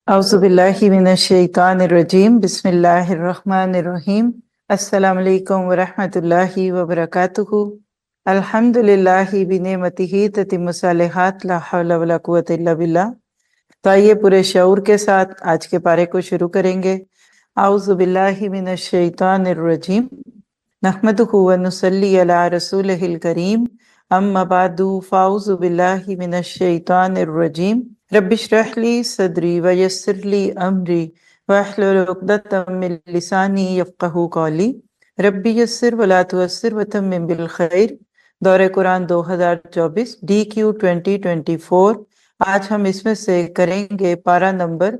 औज़ुबिल्लाहिमिनश्शैतानिर्रजीम बिस्मिल्लाहिर्रहमानिर्रहीम अस्सलामु अलैकुम वरहमतुल्लाहि वबरकातुहू अल्हम्दुलिल्लाहि बिनेमतिही ततिम्मुस्सालिहात ला हौला वला कुव्वता इल्ला बिल्लाह। तो आइए पूरे शऊर के साथ आज के पारे को शुरू करेंगे। औज़ुबिल्लाहिमिनश्शैतानिर्रजीम नहमदुहु व नुसल्ली अला रसूलिहिल करीम अम्मा बादु फ़ाउज़ुबिल्लाहिमिनश्शैतानिर्रजीम रब्बिश्रह ली सदरी व यस्सिर ली अमरी वहलुल उक़दतम मिन लिसानी यफ़क़हू क़ौली रब्बी यस्सिर व ला तुअस्सिर व तम्मिम बिल खैर। दौरे कुरान 2024 DQ 2024। आज हम इसमें से करेंगे पारा नंबर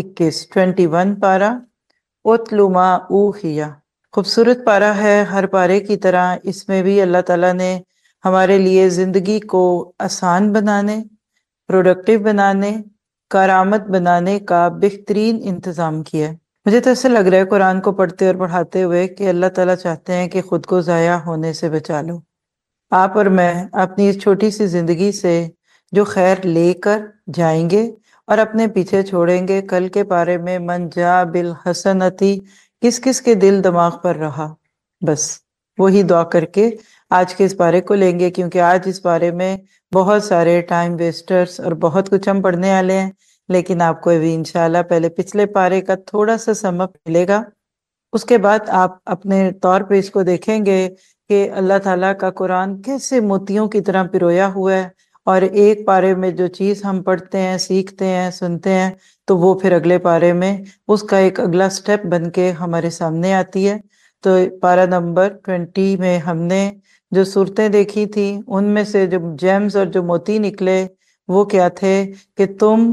21 पारा उतलु मा ऊहिया। खूबसूरत पारा है। हर पारे की तरह इसमें भी अल्लाह ताला ने हमारे लिए ज़िंदगी को आसान बनाने, प्रोडक्टिव बनाने, करामत बनाने का बेहतरीन इंतज़ाम किया है। मुझे तो ऐसा लग रहा है कुरान को पढ़ते और पढ़ाते हुए कि अल्लाह ताला चाहते हैं कि खुद को ज़ाया होने से बचा लो। आप और मैं अपनी इस छोटी सी ज़िंदगी से जो खैर लेकर जाएंगे और अपने पीछे छोड़ेंगे, कल के पारे में मन जा बिल हसनती किस किस के दिल दिमाग पर रहा, बस वही दुआ करके आज के इस पारे को लेंगे, क्योंकि आज इस पारे में बहुत सारे टाइम वेस्टर्स और बहुत कुछ हम पढ़ने वाले हैं। लेकिन आपको अभी इंशाल्लाह पहले पिछले पारे का थोड़ा सा समअप मिलेगा, उसके बाद आप अपने तौर पे इसको देखेंगे कि अल्लाह ताला का कुरान कैसे मोतियों की तरह पिरोया हुआ है, और एक पारे में जो चीज़ हम पढ़ते हैं, सीखते हैं, सुनते हैं, तो वो फिर अगले पारे में उसका एक अगला स्टेप बन के हमारे सामने आती है। तो पारा नंबर 20 में हमने जो सूरतें देखी थी, उनमें से जो जेम्स और जो मोती निकले वो क्या थे कि तुम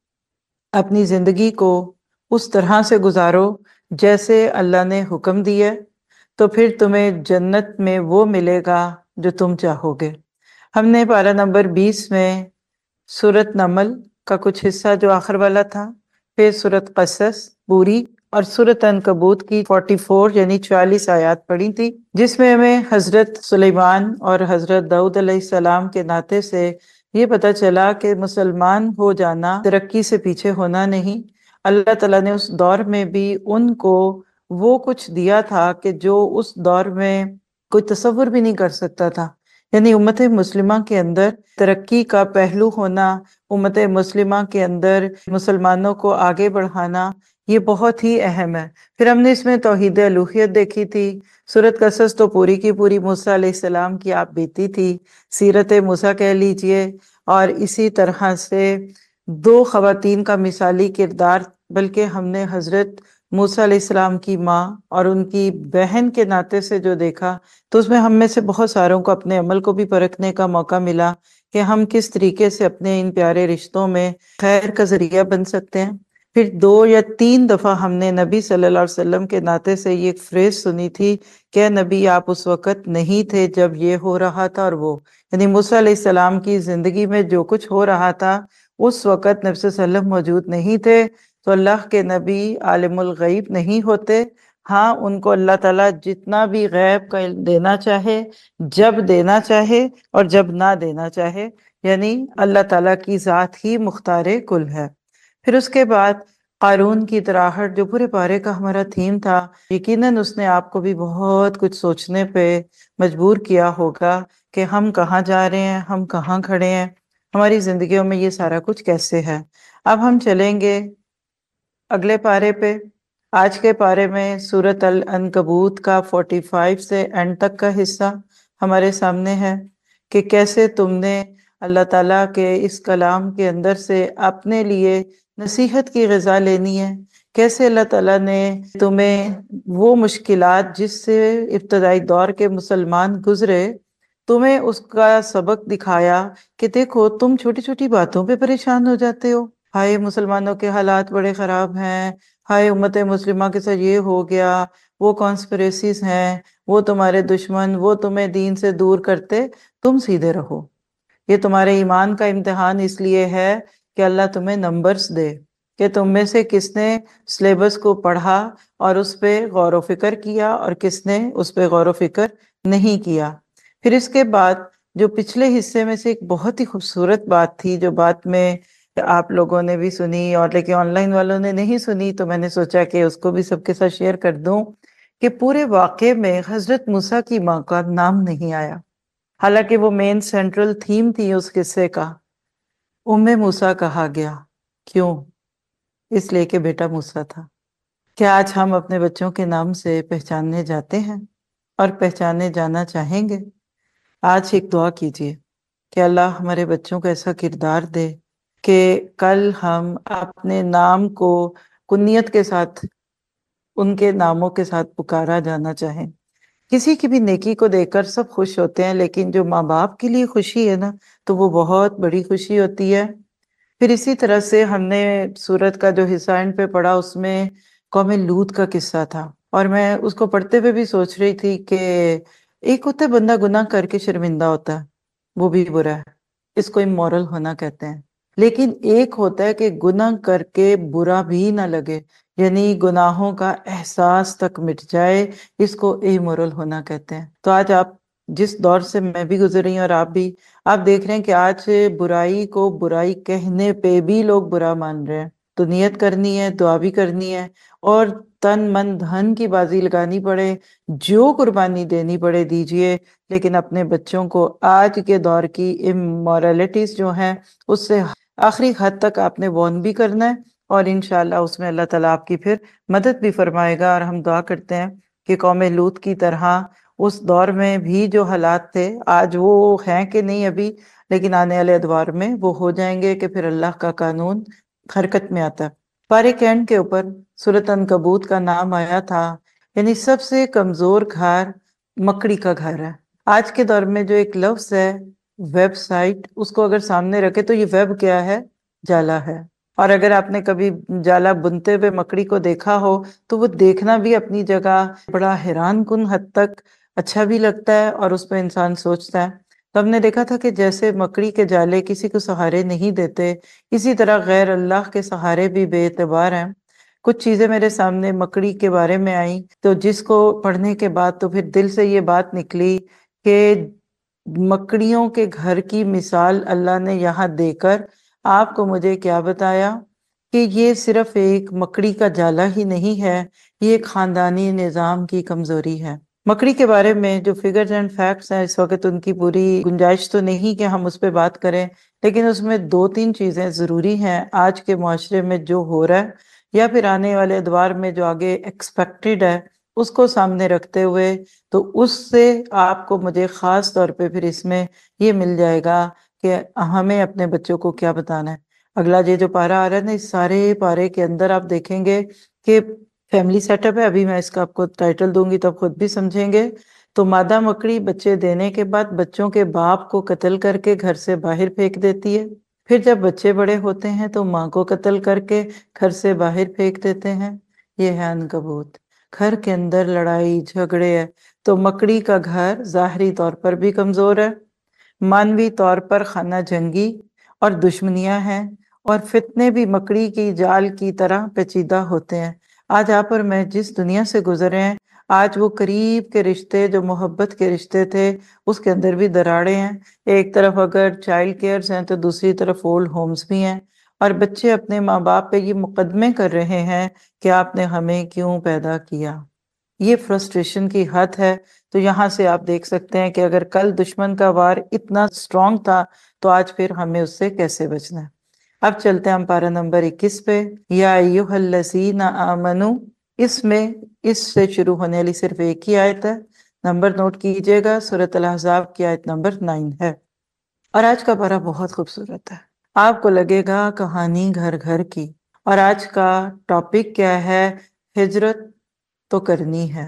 अपनी ज़िंदगी को उस तरह से गुजारो जैसे अल्लाह ने हुक्म दिया, तो फिर तुम्हें जन्नत में वो मिलेगा जो तुम चाहोगे। हमने पारा नंबर 20 में सूरत नमल का कुछ हिस्सा जो आखिर वाला था, फिर सूरत कसस पूरी और सूरत अनकबूत की 44 यानी 44 आयत पढ़ी थी, जिसमें हमें हजरत सुलेमान और हजरत दाऊद अलैहिस्सलाम के नाते से ये पता चला कि मुसलमान हो जाना तरक्की से पीछे होना नहीं। अल्लाह ताला ने उस दौर में भी उनको वो कुछ दिया था कि जो उस दौर में कोई तसव्वुर भी नहीं कर सकता था। यानी उम्मत मुस्लिमा के अंदर तरक्की का पहलू होना, उम्मत मुस्लिमा के अंदर मुसलमानों को आगे बढ़ाना, ये बहुत ही अहम है। फिर हमने इसमें तौहीद अलूहियत देखी थी। सूरत कसस तो पूरी की पूरी मूसा अलैहिस्सलाम की आप बीती थी, सीरत मूसा कह लीजिए, और इसी तरह से दो खवातीन का मिसाली किरदार, बल्कि हमने हजरत मूसा अलैहिस्सलाम की माँ और उनकी बहन के नाते से जो देखा, तो उसमें हम में से बहुत सारों को अपने अमल को भी परखने का मौका मिला कि हम किस तरीके से अपने इन प्यारे रिश्तों में खैर का जरिया बन सकते हैं। फिर 2 या 3 दफ़ा हमने नबी सल्लल्लाहु अलैहि वसल्लम के नाते से ये एक फ्रेज सुनी थी कि नबी आप उस वक़्त नहीं थे जब ये हो रहा था और वो, यानी मूसा अलैहिस्सलाम की ज़िंदगी में जो कुछ हो रहा था उस वक़्त नबी सल्लल्लाहु अलैहि वसल्लम मौजूद नहीं थे। तो अल्लाह के नबी आलिमुल गैब नहीं होते। हाँ, उनको अल्लाह ताला जितना भी गैब का इल्म देना चाहे, जब देना चाहे और जब ना देना चाहे, यानी अल्लाह ताला की ज़ात ही मुख्तारे कुल है। फिर उसके बाद कारून की तराहट जो पूरे पारे का हमारा थीम था, यकीनन उसने आपको भी बहुत कुछ सोचने पे मजबूर किया होगा कि हम कहाँ जा रहे हैं, हम कहाँ खड़े हैं, हमारी जिंदगियों में ये सारा कुछ कैसे है। अब हम चलेंगे अगले पारे पे। आज के पारे में सूरत अल अनकबूत का 45 से एंड तक का हिस्सा हमारे सामने है कि कैसे तुमने अल्लाह ताला के इस कलाम के अंदर से अपने लिए नसीहत की ग़िज़ा लेनी है। कैसे अल्लाह ताला ने तुम्हें वो मुश्किलात जिससे इब्तदाई दौर के मुसलमान गुजरे, तुम्हें उसका सबक दिखाया कि देखो तुम छोटी छोटी बातों पे परेशान हो जाते हो। हाय मुसलमानों के हालात बड़े ख़राब हैं, हाय उम्मत मुस्लिमा के साथ ये हो गया, वो कॉन्स्पिरेसीज हैं, वो तुम्हारे दुश्मन, वो तुम्हें दीन से दूर करते, तुम सीधे रहो। ये तुम्हारे ईमान का इम्तिहान इसलिए है कि अल्लाह तुम्हें नंबर्स दे कि तुम में से किसने सिलेबस को पढ़ा और उस पर गौर व फिक्र किया और किसने उस पर गौर व फिक्र नहीं किया। फिर इसके बाद जो पिछले हिस्से में से एक बहुत ही खूबसूरत बात थी, जो बात में آپ لوگوں نے بھی سنی اور لیکن آن لائن والوں نے نہیں سنی، تو میں نے سوچا کہ اس کو بھی سب کے ساتھ شیئر کر دوں کہ پورے واقعے میں حضرت موسیٰ کی ماں کا نام نہیں آیا، حالانکہ وہ مین سینٹرل تھیم تھی اس قصے کا۔ ام موسیٰ کہا گیا، کیوں؟ اس لیے کہ بیٹا موسیٰ تھا۔ کیا آج ہم اپنے بچوں کے نام سے پہچاننے جاتے ہیں اور پہچانے جانا چاہیں گے؟ آج ایک دعا کیجیے کہ اللہ ہمارے بچوں کو ایسا کردار دے کہ کل ہم اپنے نام کو کنیت کے ساتھ، ان کے ناموں کے ساتھ پکارا جانا چاہیں۔ کسی کی بھی نیکی کو دیکھ کر سب خوش ہوتے ہیں، لیکن جو ماں باپ کے لیے خوشی ہے نا، تو وہ بہت بڑی خوشی ہوتی ہے۔ پھر اسی طرح سے ہم نے سورت کا جو حصہ اینڈ پہ پڑھا، اس میں قوم لوط کا قصہ تھا، اور میں اس کو پڑھتے ہوئے بھی سوچ رہی تھی کہ ایک ہوتا ہے بندہ گناہ کر کے شرمندہ ہوتا ہے، وہ بھی برا ہے، اس کو امورل ہونا کہتے ہیں۔ لیکن ایک ہوتا ہے کہ گناہ کر کے برا بھی نہ لگے، یعنی گناہوں کا احساس تک مٹ جائے، اس کو امورل ہونا کہتے ہیں۔ تو آج آپ جس دور سے میں بھی گزر رہی ہوں اور آپ بھی، آپ دیکھ رہے ہیں کہ آج برائی کو برائی کہنے پہ بھی لوگ برا مان رہے ہیں۔ تو نیت کرنی ہے، دعا بھی کرنی ہے، اور تن من دھن کی بازی لگانی پڑے، جو قربانی دینی پڑے دیجیے، لیکن اپنے بچوں کو آج کے دور کی امورالٹیز جو ہیں اس سے آخری حد تک آپ نے وارن بھی کرنا ہے، اور انشاءاللہ اس میں اللہ تعالیٰ آپ کی پھر مدد بھی فرمائے گا۔ اور ہم دعا کرتے ہیں کہ قوم لوط کی طرح اس دور میں بھی جو حالات تھے، آج وہ ہیں کہ نہیں ابھی، لیکن آنے والے ادوار میں وہ ہو جائیں گے کہ پھر اللہ کا قانون حرکت میں آتا ہے۔ پارے کینڈ کے اوپر سورۃ عنکبوت کا نام آیا تھا، یعنی سب سے کمزور گھر مکڑی کا گھر ہے۔ آج کے دور میں جو ایک لفظ ہے ویب سائٹ، اس کو اگر سامنے رکھے تو یہ ویب کیا ہے؟ جالا ہے۔ اور اگر آپ نے کبھی جالا بنتے ہوئے مکڑی کو دیکھا ہو تو وہ دیکھنا بھی اپنی جگہ بڑا حیران کن حد تک اچھا بھی لگتا ہے، اور اس پہ انسان سوچتا ہے۔ تو ہم نے دیکھا تھا کہ جیسے مکڑی کے جالے کسی کو سہارے نہیں دیتے، اسی طرح غیر اللہ کے سہارے بھی بے اعتبار ہیں۔ کچھ چیزیں میرے سامنے مکڑی کے بارے میں آئیں، تو جس کو پڑھنے کے بعد تو پھر دل سے یہ بات نکلی کہ مکڑیوں کے گھر کی مثال اللہ نے یہاں دے کر آپ کو مجھے کیا بتایا کہ یہ صرف ایک مکڑی کا جالا ہی نہیں ہے، یہ ایک خاندانی نظام کی کمزوری ہے۔ مکڑی کے بارے میں جو فگرز اینڈ فیکٹس ہیں، اس وقت ان کی پوری گنجائش تو نہیں کہ ہم اس پہ بات کریں، لیکن اس میں دو تین چیزیں ضروری ہیں آج کے معاشرے میں جو ہو رہا ہے یا پھر آنے والے ادوار میں جو آگے ایکسپیکٹڈ ہے، اس کو سامنے رکھتے ہوئے تو اس سے آپ کو مجھے خاص طور پہ پھر اس میں یہ مل جائے گا کہ ہمیں اپنے بچوں کو کیا بتانا ہے۔ اگلا یہ جو پارا آ رہا ہے نا، اس سارے پارے کے اندر آپ دیکھیں گے کہ فیملی سیٹ اپ ہے، ابھی میں اس کا آپ کو ٹائٹل دوں گی تو آپ خود بھی سمجھیں گے۔ تو مادہ مکڑی بچے دینے کے بعد بچوں کے باپ کو قتل کر کے گھر سے باہر پھینک دیتی ہے، پھر جب بچے بڑے ہوتے ہیں تو ماں کو قتل کر کے گھر سے باہر پھینک دیتے ہیں۔ یہ ہے عنکبوت، گھر کے اندر لڑائی جھگڑے ہے۔ تو مکڑی کا گھر ظاہری طور پر بھی کمزور ہے، مانوی طور پر خانہ جنگی اور دشمنیاں ہیں، اور فتنے بھی مکڑی کی جال کی طرح پیچیدہ ہوتے ہیں۔ آج آپ اور میں جس دنیا سے گزرے ہیں، آج وہ قریب کے رشتے جو محبت کے رشتے تھے اس کے اندر بھی دراڑیں ہیں۔ ایک طرف اگر چائلڈ کیئرز ہیں تو دوسری طرف اولڈ ہومز بھی ہیں، اور بچے اپنے ماں باپ پہ یہ مقدمے کر رہے ہیں کہ آپ نے ہمیں کیوں پیدا کیا۔ یہ فرسٹریشن کی حد ہے۔ تو یہاں سے آپ دیکھ سکتے ہیں کہ اگر کل دشمن کا وار اتنا سٹرونگ تھا تو آج پھر ہمیں اس سے کیسے بچنا ہے۔ اب چلتے ہیں ہم پارہ نمبر 21 پہ۔ یا ایھا الذین آمنوا، اس میں اس سے شروع ہونے والی صرف ایک ہی آیت ہے، نمبر نوٹ کیجئے گا، سورۃ الاحزاب کی آیت نمبر 9 ہے۔ اور آج کا پارہ بہت خوبصورت ہے، آپ کو لگے گا کہانی گھر گھر کی۔ اور آج کا ٹاپک کیا ہے؟ ہجرت تو کرنی ہے،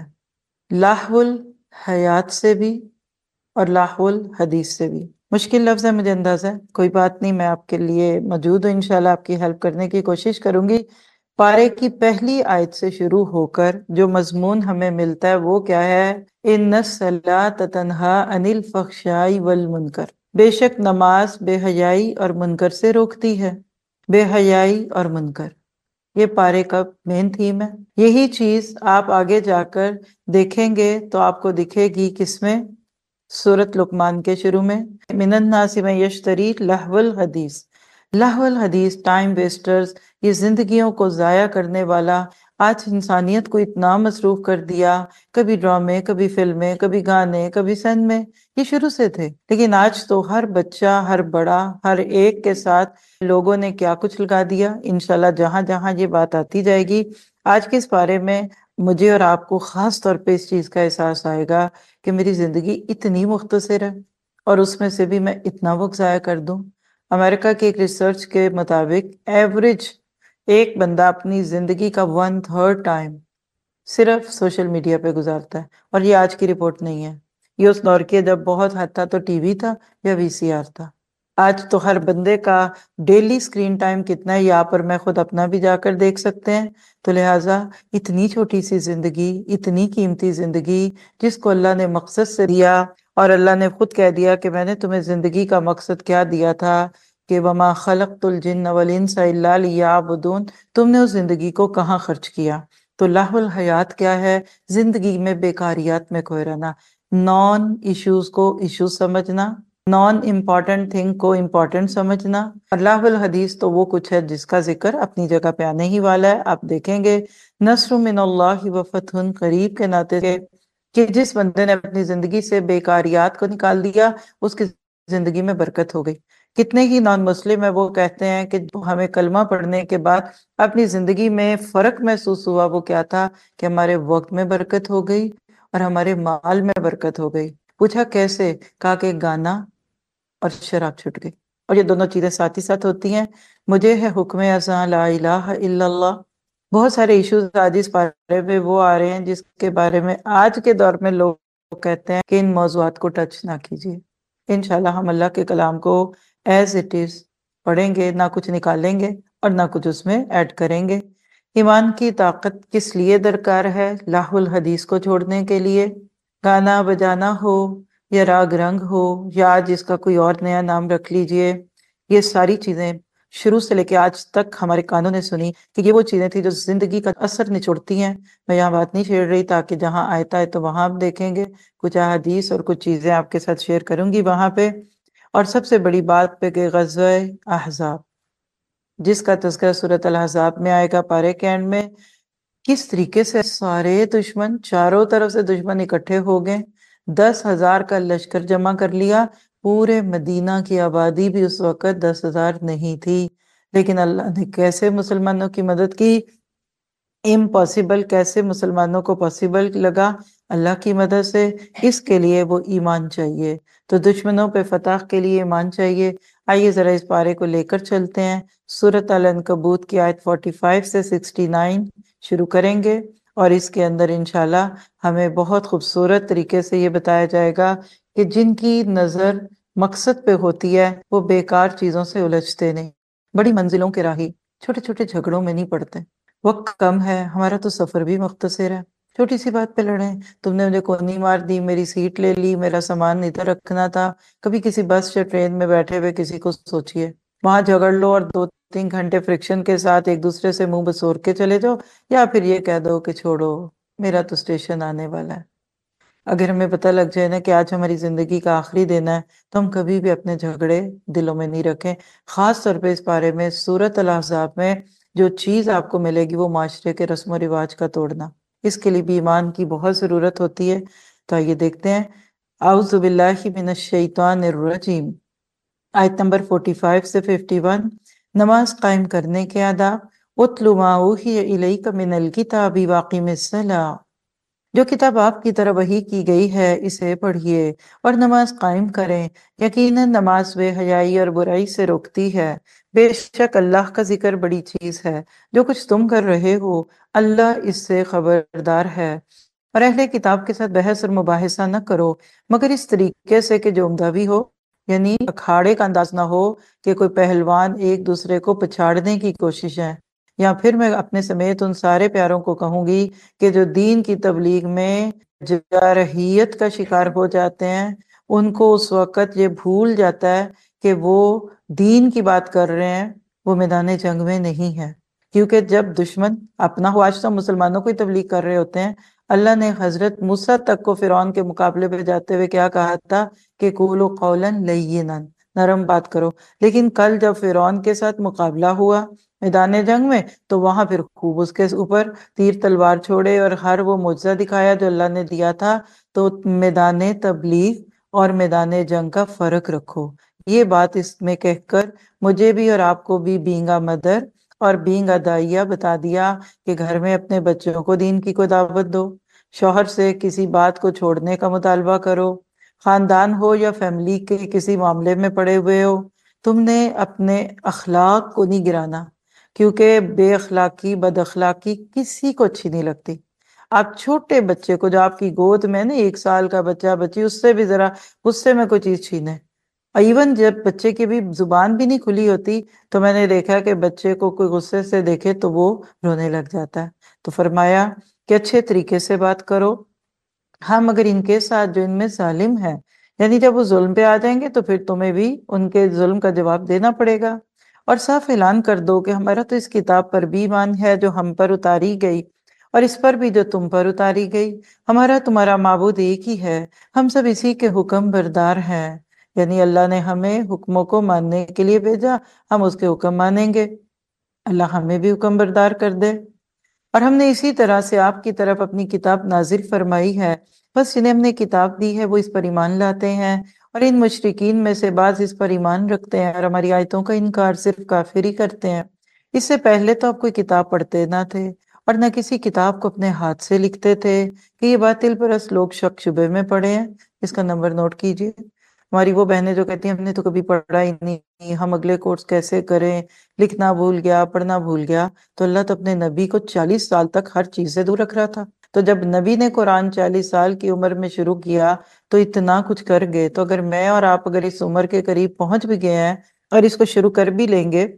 لاہو الحیات سے بھی اور لاہو الحدیث سے بھی۔ مشکل لفظ ہے مجھے اندازہ ہے، کوئی بات نہیں، میں آپ کے لیے موجود ہوں، انشاءاللہ آپ کی ہیلپ کرنے کی کوشش کروں گی۔ پارے کی پہلی آیت سے شروع ہو کر جو مضمون ہمیں ملتا ہے وہ کیا ہے؟ ان الصلاۃ تنہی عن الفحشاء والمنکر، بے شک نماز بے حیائی اور منکر سے روکتی ہے۔ بے حیائی اور منکر، یہ پارے کا مین تھیم ہے۔ یہی چیز آپ آگے جا کر دیکھیں گے تو آپ کو دکھے گی کس میں؟ سورۃ لقمان کے شروع میں، من الناس من یشتری لہو الحدیث، لہو الحدیث، ٹائم ویسٹرز، یہ زندگیوں کو ضائع کرنے والا آج انسانیت کو اتنا مصروف کر دیا، کبھی ڈرامے، کبھی فلمیں، کبھی گانے، کبھی سن میں، یہ شروع سے تھے، لیکن آج تو ہر بچہ، ہر بڑا، ہر ایک کے ساتھ لوگوں نے کیا کچھ لگا دیا۔ انشاءاللہ جہاں جہاں یہ بات آتی جائے گی، آج کے اس بارے میں مجھے اور آپ کو خاص طور پہ اس چیز کا احساس آئے گا کہ میری زندگی اتنی مختصر ہے اور اس میں سے بھی میں اتنا وقت ضائع کر دوں۔ امریکہ کے ایک ریسرچ کے مطابق ایوریج ایک بندہ اپنی زندگی کا 1/3 ٹائم صرف سوشل میڈیا پہ گزارتا ہے، اور یہ آج کی رپورٹ نہیں ہے، یہ اس دور کی ہے جب بہت حد تھا تو ٹی وی تھا یا وی سی آر تھا۔ آج تو ہر بندے کا ڈیلی اسکرین ٹائم کتنا ہے، یہاں پر میں خود اپنا بھی جا کر دیکھ سکتے ہیں۔ تو لہٰذا اتنی چھوٹی سی زندگی، اتنی قیمتی زندگی جس کو اللہ نے مقصد سے دیا، اور اللہ نے خود کہہ دیا کہ میں نے تمہیں زندگی کا مقصد کیا دیا تھا کہ وَمَا خَلَقْتُ الْجِنَّ وَالْإِنسَ إِلَّا لِيَعْبُدُونَ، تم نے اس زندگی کو کہاں خرچ کیا؟ تو لہو الحیات کیا ہے؟ زندگی میں بیکاریات میں کھوئے رہنا، نان ایشوز کو ایشوز سمجھنا، نان امپورٹنٹ تھنگ کو امپورٹنٹ سمجھنا۔ اللہ الحدیث تو وہ کچھ ہے جس کا ذکر اپنی جگہ پہ آنے ہی والا ہے۔ آپ دیکھیں گے نصر من اللہ و فتح قریب کے ناطے سے کہ جس بندے نے اپنی زندگی سے بیکاریات کو نکال دیا، اس کی زندگی میں برکت ہو گئی۔ کتنے ہی نان مسلم ہیں وہ کہتے ہیں کہ ہمیں کلمہ پڑھنے کے بعد اپنی زندگی میں فرق محسوس ہوا، وہ کیا تھا کہ ہمارے وقت میں برکت ہو گئی اور ہمارے مال میں برکت ہو گئی۔ پوچھا کیسے؟ کہا کہ گانا اور شراب چھٹ گئی، اور یہ دونوں چیزیں ساتھ ہی ساتھ ہوتی ہیں۔ مجھے ہے حکم ازاں لا الہ الا اللہ۔ بہت سارے ایشوز آج اس بارے میں وہ آ رہے ہیں جس کے بارے میں آج کے دور میں لوگ کہتے ہیں کہ ان موضوعات کو ٹچ نہ کیجیے۔ انشاءاللہ ہم اللہ کے کلام کو ایز اٹ از پڑھیں گے، نہ کچھ نکالیں گے اور نہ کچھ اس میں ایڈ کریں گے۔ ایمان کی طاقت کس لیے درکار ہے؟ لاہ الحدیث کو چھوڑنے کے لیے۔ گانا بجانا ہو یا راگ رنگ ہو یا جس کا کوئی اور نیا نام رکھ لیجئے، یہ ساری چیزیں شروع سے لے کے آج تک ہمارے کانوں نے سنی کہ یہ وہ چیزیں تھیں جو زندگی کا اثر نچوڑتی ہیں۔ میں یہاں بات نہیں چھیڑ رہی تاکہ جہاں آیتا ہے تو وہاں آپ دیکھیں گے، کچھ احادیث اور کچھ چیزیں آپ کے ساتھ شیئر کروں گی وہاں پہ۔ اور سب سے بڑی بات پہ کہ غزوہ احزاب جس کا تذکرہ سورۃ الاحزاب میں آئے گا پارے کے اینڈ میں، کس طریقے سے سارے دشمن، چاروں طرف سے دشمن اکٹھے ہو گئے، 10,000 کا لشکر جمع کر لیا۔ پورے مدینہ کی آبادی بھی اس وقت 10,000 نہیں تھی، لیکن اللہ نے کیسے مسلمانوں کی مدد کی؟ امپاسبل کیسے مسلمانوں کو پاسبل لگا؟ اللہ کی مدد سے۔ اس کے لیے وہ ایمان چاہیے، تو دشمنوں پہ فتح کے لیے ایمان چاہیے۔ آئیے ذرا اس پارے کو لے کر چلتے ہیں۔ سورۃ العنکبوت کی آیت 45 سے 69 شروع کریں گے، اور اس کے اندر انشاءاللہ ہمیں بہت خوبصورت طریقے سے یہ بتایا جائے گا کہ جن کی نظر مقصد پہ ہوتی ہے وہ بیکار چیزوں سے الجھتے نہیں، بڑی منزلوں کے راہی چھوٹے چھوٹے جھگڑوں میں نہیں پڑتے۔ وقت کم ہے، ہمارا تو سفر بھی مختصر ہے، چھوٹی سی بات پہ لڑیں، تم نے مجھے کونی مار دی، میری سیٹ لے لی، میرا سامان ادھر رکھنا تھا۔ کبھی کسی بس یا ٹرین میں بیٹھے ہوئے کسی کو سوچئے، وہاں جھگڑ لو اور 2-3 گھنٹے فرکشن کے ساتھ ایک دوسرے سے منہ بسور کے چلے جاؤ، یا پھر یہ کہہ دو کہ چھوڑو میرا تو اسٹیشن آنے والا ہے۔ اگر ہمیں پتہ لگ جائے نا کہ آج ہماری زندگی کا آخری دن ہے تو ہم کبھی بھی اپنے جھگڑے دلوں میں نہیں رکھیں۔ خاص طور پہ اس بارے میں سورۃ الاحزاب میں جو چیز آپ کو ملے گی وہ معاشرے کے رسم و رواج کا توڑنا، اس کے لیے بھی ایمان کی بہت ضرورت ہوتی ہے۔ تو آئیے دیکھتے ہیں۔ اعوذ باللہ من الشیطان الرجیم، آیت نمبر 45 سے 51۔ نماز قائم کرنے کے آداب۔ اتل ما اوحی الیک من الکتاب واقم الصلاۃ، جو کتاب آپ کی طرف وحی کی گئی ہے اسے پڑھیے اور نماز قائم کریں، یقیناً نماز بے حیائی اور برائی سے روکتی ہے۔ بے شک اللہ کا ذکر بڑی چیز ہے، جو کچھ تم کر رہے ہو اللہ اس سے خبردار ہے۔ اور اہل کتاب کے ساتھ بحث اور مباحثہ نہ کرو مگر اس طریقے سے کہ جو عمدہ بھی ہو، یعنی اکھاڑے کا انداز نہ ہو کہ کوئی پہلوان ایک دوسرے کو پچھاڑنے کی کوشش ہے۔ یا پھر میں اپنے سمیت ان سارے پیاروں کو کہوں گی کہ جو دین کی تبلیغ میں جارحیت کا شکار ہو جاتے ہیں، ان کو اس وقت یہ بھول جاتا ہے کہ وہ دین کی بات کر رہے ہیں، وہ میدان جنگ میں نہیں ہے۔ کیونکہ جب دشمن اپنا ہو، آج تو مسلمانوں کو ہی تبلیغ کر رہے ہوتے ہیں، اللہ نے حضرت موسیٰ تک کو فرعون کے مقابلے پہ جاتے ہوئے کیا کہا تھا کہ قولوا قولا لینا، نرم بات کرو۔ لیکن کل جب فرعون کے ساتھ مقابلہ ہوا میدان جنگ میں، تو وہاں پھر خوب اس کے اوپر تیر تلوار چھوڑے اور ہر وہ معجزہ دکھایا جو اللہ نے دیا تھا۔ تو میدان تبلیغ اور میدان جنگ کا فرق رکھو۔ یہ بات اس میں کہہ کر مجھے بھی اور آپ کو بھی بینگ اے مدر اور بینگ اے داعیہ بتا دیا کہ گھر میں اپنے بچوں کو دین کی کو دعوت دو، شوہر سے کسی بات کو چھوڑنے کا مطالبہ کرو، خاندان ہو یا فیملی کے کسی معاملے میں پڑے ہوئے ہو، تم نے اپنے اخلاق کو نہیں گرانا، کیونکہ بے اخلاقی بد اخلاقی کسی کو اچھی نہیں لگتی۔ آپ چھوٹے بچے کو جو آپ کی گود میں نا 1 سال کا بچہ بچی، اس سے بھی ذرا غصے میں کوئی چیز چھینے، ایون جب بچے کی بھی زبان بھی نہیں کھلی ہوتی تو میں نے دیکھا کہ بچے کو کوئی غصے سے دیکھے تو وہ رونے لگ جاتا ہے۔ تو فرمایا کہ اچھے طریقے سے بات کرو، ہاں مگر ان کے ساتھ جو ان میں ظالم ہے، یعنی جب وہ ظلم پہ آ جائیں گے تو پھر تمہیں بھی ان کے ظلم کا جواب دینا پڑے گا۔ اور صاف اعلان کر دو کہ ہمارا تو اس کتاب پر بھی ایمان ہے جو ہم پر اتاری گئی، اور اس پر بھی جو تم پر اتاری گئی، ہمارا تمہارا معبود ایک ہی ہے، ہم سب اسی کے حکم بردار ہیں۔ یعنی اللہ نے ہمیں حکموں کو ماننے کے لیے بھیجا، ہم اس کے حکم مانیں گے، اللہ ہمیں بھی حکم بردار کر دے۔ اور ہم نے اسی طرح سے آپ کی طرف اپنی کتاب نازل فرمائی ہے، بس جنہیں ہم نے کتاب دی ہے وہ اس پر ایمان لاتے ہیں، اور ان مشرکین میں سے بعض اس پر ایمان رکھتے ہیں اور ہماری آیتوں کا انکار صرف کافر ہی کرتے ہیں۔ اس سے پہلے تو آپ کوئی کتاب پڑھتے نہ تھے اور نہ کسی کتاب کو اپنے ہاتھ سے لکھتے تھے کہ یہ باطل پرست لوگ شک شبے میں پڑے ہیں۔ اس کا نمبر نوٹ کیجیے۔ ہماری وہ بہنیں جو کہتی ہیں ہم نے تو کبھی پڑھا ہی نہیں، ہم اگلے کورس کیسے کریں، لکھنا بھول گیا، پڑھنا بھول گیا۔ تو اللہ تو اپنے نبی کو 40 سال تک ہر چیز سے دور رکھ رہا تھا، تو جب نبی نے قرآن 40 سال کی عمر میں شروع کیا تو اتنا کچھ کر گئے، تو اگر میں اور آپ اگر اس عمر کے قریب پہنچ بھی گئے ہیں اور اس کو شروع کر بھی لیں گے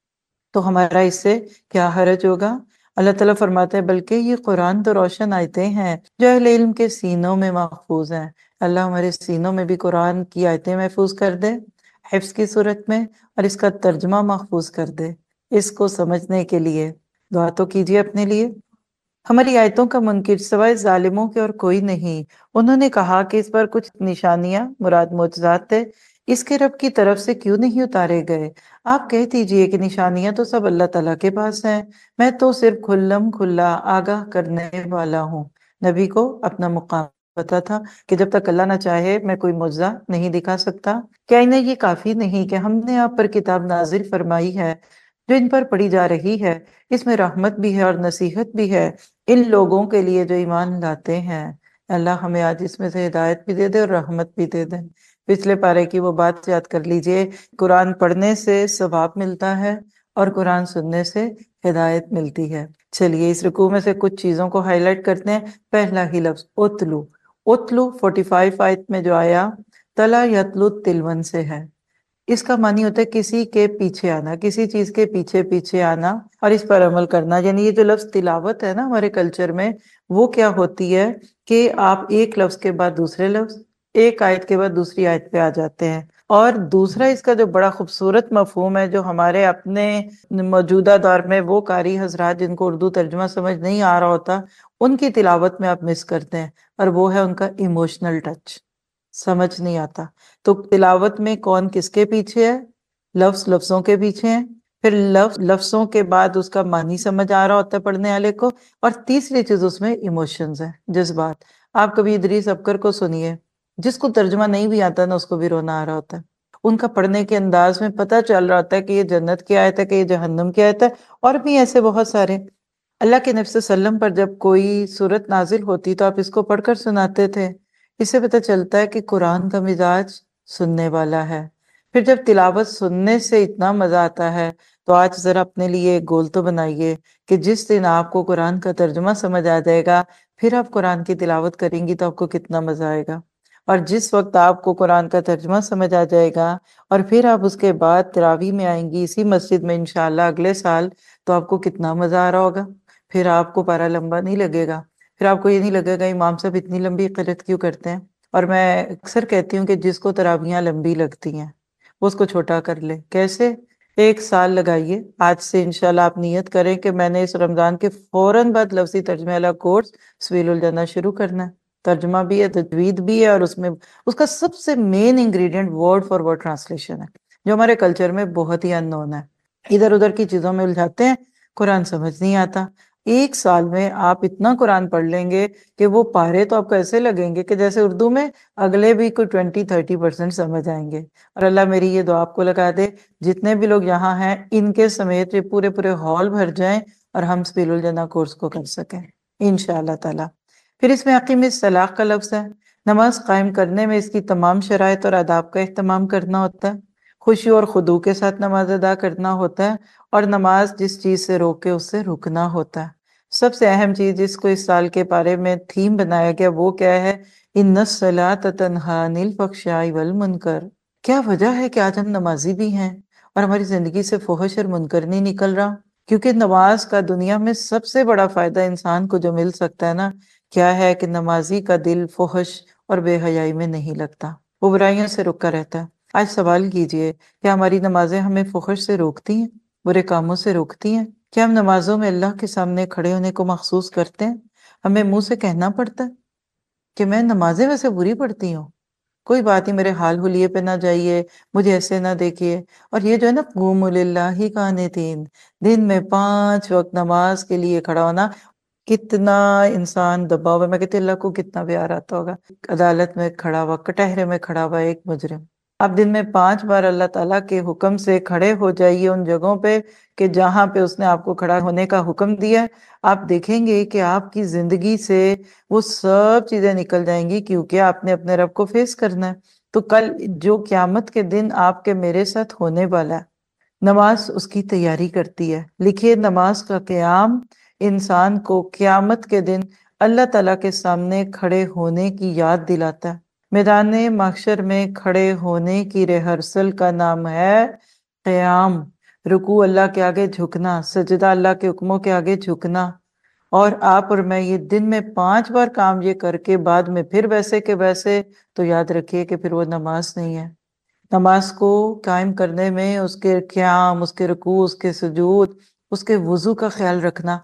تو ہمارا اس سے کیا حرج ہوگا؟ اللہ تعالیٰ فرماتے ہیں بلکہ یہ قرآن تو روشن آیتیں ہیں جو اہل علم کے سینوں میں محفوظ ہیں۔ اللہ ہمارے سینوں میں بھی قرآن کی آیتیں محفوظ کر دے حفظ کی صورت میں، اور اس کا ترجمہ محفوظ کر دے۔ اس کو سمجھنے کے لیے دعا تو کیجیے اپنے لیے۔ ہماری آیتوں کا منکر سوائے ظالموں کے اور کوئی نہیں۔ انہوں نے کہا کہ اس پر کچھ نشانیاں مراد معجزات تھے، اس کے رب کی طرف سے کیوں نہیں اتارے گئے؟ آپ کہہ دیجئے کہ نشانیاں تو سب اللہ تعالیٰ کے پاس ہیں، میں تو صرف کھلم کھلا آگاہ کرنے والا ہوں۔ نبی کو اپنا مقام پتا تھا کہ جب تک اللہ نہ چاہے میں کوئی معجزہ نہیں دکھا سکتا۔ کیا انہیں یہ کافی نہیں کہ ہم نے آپ پر کتاب نازل فرمائی ہے جو ان پر پڑھی جا رہی ہے، اس میں رحمت بھی ہے اور نصیحت بھی ہے ان لوگوں کے لیے جو ایمان لاتے ہیں۔ اللہ ہمیں آج اس میں سے ہدایت بھی دے دے اور رحمت بھی دے دے۔ پچھلے پارے کی وہ بات یاد کر لیجئے، قرآن پڑھنے سے ثواب ملتا ہے اور قرآن سننے سے ہدایت ملتی ہے۔ چلیے اس رکوع میں سے کچھ چیزوں کو ہائی لائٹ کرتے ہیں۔ پہلا ہی لفظ اتلو، اتلو 45 آیت میں جو آیا تلا یتلو تلون سے ہے، اس کا معنی ہوتا ہے کسی کے پیچھے آنا، کسی چیز کے پیچھے پیچھے آنا اور اس پر عمل کرنا۔ یعنی یہ جو لفظ تلاوت ہے نا ہمارے کلچر میں، وہ کیا ہوتی ہے کہ آپ ایک لفظ کے بعد دوسرے لفظ، ایک آیت کے بعد دوسری آیت پہ آ جاتے ہیں۔ اور دوسرا اس کا جو بڑا خوبصورت مفہوم ہے جو ہمارے اپنے موجودہ دور میں وہ قاری حضرات جن کو اردو ترجمہ سمجھ نہیں آ رہا ہوتا، ان کی تلاوت میں آپ مس کرتے ہیں، اور وہ ہے ان کا ایموشنل ٹچ، سمجھ نہیں آتا۔ تو تلاوت میں کون کس کے پیچھے ہے؟ لفظ لفظوں کے پیچھے ہیں، پھر لفظ لفظوں کے بعد اس کا معنی سمجھ آ رہا ہوتا ہے پڑھنے والے کو، اور تیسری چیز اس میں ایموشنز ہیں، جذبات۔ آپ کبھی ادریس ابکر کو سنیے، جس کو ترجمہ نہیں بھی آتا نا اس کو بھی رونا آ رہا ہوتا ہے، ان کا پڑھنے کے انداز میں پتہ چل رہا ہوتا ہے کہ یہ جنت کی آیت ہے کہ یہ جہنم کی آیت ہے، اور بھی ایسے بہت سارے۔ اللہ کے نبی صلی اللہ علیہ وسلم پر جب کوئی صورت نازل ہوتی تو آپ اس کو پڑھ کر سناتے تھے۔ اس سے پتہ چلتا ہے کہ قرآن کا مزاج سننے والا ہے۔ پھر جب تلاوت سننے سے اتنا مزہ آتا ہے تو آج ذرا اپنے لیے ایک گول تو بنائیے کہ جس دن آپ کو قرآن کا ترجمہ سمجھ آ جائے گا، پھر آپ قرآن کی تلاوت کریں گی تو آپ کو کتنا مزہ آئے گا۔ اور جس وقت آپ کو قرآن کا ترجمہ سمجھ آ جائے گا اور پھر آپ اس کے بعد تراویح میں آئیں گی اسی مسجد میں انشاءاللہ اگلے سال، تو آپ کو کتنا مزہ آ رہا ہوگا۔ پھر آپ کو پارا لمبا نہیں لگے گا، پھر آپ کو یہ نہیں لگے گا امام صاحب اتنی لمبی قرأت کیوں کرتے ہیں۔ اور میں اکثر کہتی ہوں کہ جس کو تراویحاں لمبی لگتی ہیں وہ اس کو چھوٹا کر لے۔ کیسے؟ 1 سال لگائیے، آج سے انشاءاللہ آپ نیت کریں کہ میں نے اس رمضان کے فوراً بعد لفظی ترجمے والا کورس سویل الجنہ شروع کرنا ہے۔ ترجمہ بھی ہے، تجوید بھی ہے، اور اس میں اس کا سب سے main ingredient word for word translation ہے، جو ہمارے کلچر میں بہت ہی ان نون ہے۔ ادھر ادھر کی چیزوں میں الجھاتے ہیں، قرآن سمجھ نہیں آتا۔ ایک سال میں آپ اتنا قرآن پڑھ لیں گے کہ وہ پارے تو آپ کو ایسے لگیں گے کہ جیسے اردو میں اگلے بھی کوئی 20-30% سمجھ آئیں گے۔ اور اللہ میری یہ دعا آپ کو لگا دے، جتنے بھی لوگ یہاں ہیں ان کے سمیت یہ پورے پورے ہال بھر جائیں اور ہم سبیل الجنہ کورس کو کر سکیں انشاءاللہ تعالی۔ پھر اس میں اقیم الصلاۃ کا لفظ ہے۔ نماز قائم کرنے میں اس کی تمام شرائط اور آداب کا اہتمام کرنا ہوتا ہے، خوشی اور خضوع کے ساتھ نماز ادا کرنا ہوتا ہے، اور نماز جس چیز سے روکے اس سے رکنا ہوتا ہے۔ سب سے اہم چیز جس کو اس سال کے بارے میں تھیم بنایا گیا وہ کیا ہے؟ ان الصلاۃ تنہی عن الفحشاء والمنکر۔ کیا وجہ ہے کہ آج ہم نمازی بھی ہیں اور ہماری زندگی سے فحش اور منکر نہیں نکل رہا؟ کیونکہ نماز کا دنیا میں سب سے بڑا فائدہ انسان کو جو مل سکتا ہے نا، کیا ہے کہ نمازی کا دل فحش اور بے حیائی میں نہیں لگتا، وہ برائیوں سے رکا رہتا ہے۔ آج سوال کیجئے، کیا ہماری نمازیں ہمیں فحش سے روکتی ہیں، برے کاموں سے روکتی ہیں؟ کیا ہم نمازوں میں اللہ کے سامنے کھڑے ہونے کو محسوس کرتے ہیں؟ ہمیں منہ سے کہنا پڑتا ہے کہ میں نمازیں ویسے بری پڑھتی ہوں، کوئی بات نہیں، میرے حال حلیے پہ نہ جائیے، مجھے ایسے نہ دیکھیے۔ اور یہ جو ہے نا قوموا للہ قانتین، دن میں 5 وقت نماز کے لیے کھڑا ہونا، کتنا انسان دبا ہوا ہے۔ میں کہتی اللہ کو کتنا پیار آتا ہوگا، عدالت میں کھڑا ہوا، کٹہرے میں کھڑا ہوا ایک مجرم، آپ دن میں 5 بار اللہ تعالیٰ کے حکم سے کھڑے ہو جائیے ان جگہوں پہ کہ جہاں پہ اس نے آپ کو کھڑا ہونے کا حکم دیا ہے۔ آپ دیکھیں گے کہ آپ کی زندگی سے وہ سب چیزیں نکل جائیں گی، کیونکہ آپ نے اپنے رب کو فیس کرنا ہے۔ تو کل جو قیامت کے دن آپ کے میرے ساتھ ہونے والا ہے، نماز اس کی تیاری کرتی ہے۔ لکھیے، نماز کا قیام انسان کو قیامت کے دن اللہ تعالیٰ کے سامنے کھڑے ہونے کی یاد دلاتا ہے۔ میدان محشر میں کھڑے ہونے کی ریہرسل کا نام ہے قیام۔ رکوع اللہ کے آگے جھکنا، سجدہ اللہ کے حکموں کے آگے جھکنا، اور آپ اور میں یہ دن میں 5 بار کام یہ کر کے بعد میں پھر ویسے کے ویسے، تو یاد رکھیے کہ پھر وہ نماز نہیں ہے۔ نماز کو قائم کرنے میں اس کے قیام، اس کے رکوع، اس کے سجود، اس کے وضو کا خیال رکھنا۔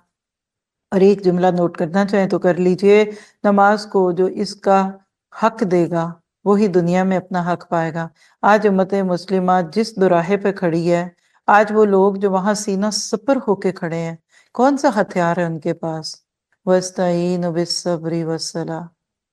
اور ایک جملہ نوٹ کرنا چاہیں تو کر لیجئے، نماز کو جو اس کا حق دے گا وہی دنیا میں اپنا حق پائے گا۔ آج امت مسلمہ جس دوراہے پہ کھڑی ہے، آج وہ لوگ جو وہاں سینہ سپر ہو کے کھڑے ہیں، کون سا ہتھیار ہے ان کے پاس؟ وَاسْتَعِينُوا بِالصَّبْرِ وَالصَّلَاةِ۔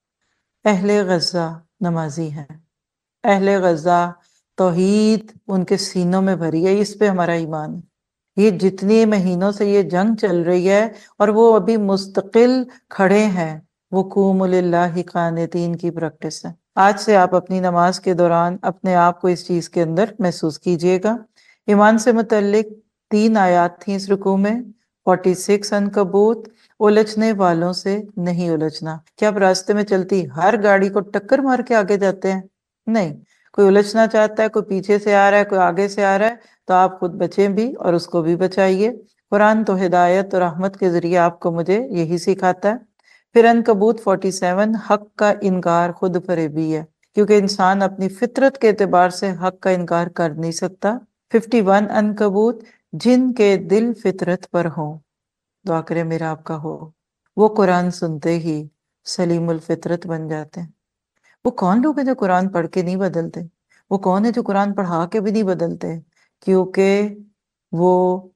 اہل غزہ نمازی ہیں، اہل غزہ توحید ان کے سینوں میں بھری ہے، اس پہ ہمارا ایمان ہے۔ یہ جتنے مہینوں سے یہ جنگ چل رہی ہے اور وہ ابھی مستقل کھڑے ہیں، وہ قوموا للہ قانتین کی پریکٹس ہے۔ آج سے آپ اپنی نماز کے دوران اپنے آپ کو اس چیز کے اندر محسوس کیجئے گا۔ ایمان سے متعلق 3 آیات تھیں اس رکوع میں۔ 46 عنکبوت، الجھنے والوں سے نہیں الجھنا۔ کیا آپ راستے میں چلتی ہر گاڑی کو ٹکر مار کے آگے جاتے ہیں؟ نہیں، کوئی الجھنا چاہتا ہے، کوئی پیچھے سے آ رہا ہے، کوئی آگے سے آ رہا ہے، تو آپ خود بچیں بھی اور اس کو بھی بچائیے۔ قرآن تو ہدایت اور رحمت کے ذریعے آپ کو مجھے یہی سکھاتا ہے۔ پھر عنکبوت 47، حق کا انکار خود فریبی ہے، کیونکہ انسان اپنی فطرت کے اعتبار سے حق کا انکار کر نہیں سکتا۔ 51 عنکبوت، جن کے دل فطرت پر ہوں، دعا کرے میرا آپ کا ہو، وہ قرآن سنتے ہی سلیم الفطرت بن جاتے ہیں۔ وہ کون لوگ ہیں جو قرآن پڑھ کے نہیں بدلتے؟ وہ کون ہے جو قرآن پڑھا کے بھی نہیں بدلتے؟ کیونکہ وہ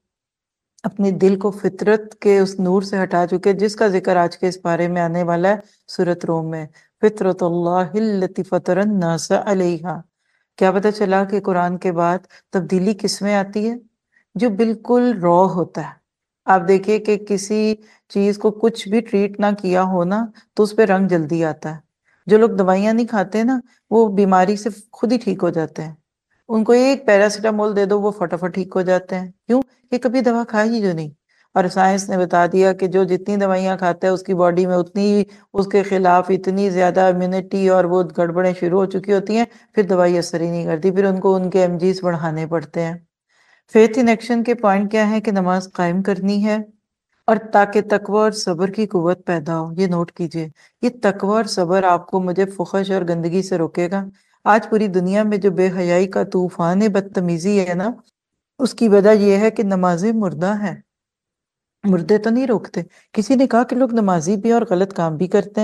اپنے دل کو فطرت کے اس نور سے ہٹا چکے، جس کا ذکر آج کے اس بارے میں آنے والا ہے سورۃ روم میں۔ فطرت اللہ التی فطر الناس علیہا۔ کیا پتہ چلا کہ قرآن کے بعد تبدیلی کس میں آتی ہے؟ جو بالکل را ہوتا ہے۔ آپ دیکھیے کہ کسی چیز کو کچھ بھی ٹریٹ نہ کیا ہو نا، تو اس پہ رنگ جلدی آتا ہے۔ جو لوگ دوائیاں نہیں کھاتے نا، وہ بیماری سے خود ہی ٹھیک ہو جاتے ہیں۔ ان کو ایک پیراسیٹامول دے دو، وہ فٹافٹ ٹھیک ہو جاتے ہیں۔ کیوں؟ کہ کبھی دوا کھائی ہی جو نہیں۔ اور سائنس نے بتا دیا کہ جو جتنی دوائیاں کھاتا ہے اس کی باڈی میں اتنی اس کے خلاف اتنی زیادہ امیونٹی اور وہ گڑبڑیں شروع ہو چکی ہوتی ہیں، پھر دوائی اثر ہی نہیں کرتی، پھر ان کو ان کے MGs بڑھانے پڑتے ہیں۔ فیتھ ان ایکشن کے پوائنٹ کیا ہے؟ کہ نماز قائم کرنی ہے، اور تاکہ تقوی اور صبر کی قوت پیدا ہو۔ یہ نوٹ کیجئے، یہ تقوی اور صبر آپ کو مجھے فحش اور گندگی سے روکے گا۔ آج پوری دنیا میں جو بے حیائی کا طوفان بدتمیزی ہے نا، اس کی وجہ یہ ہے کہ نمازیں مردہ ہیں۔ مردے تو نہیں روکتے۔ کسی نے کہا کہ لوگ نمازی بھی ہیں اور غلط کام بھی کرتے ہیں،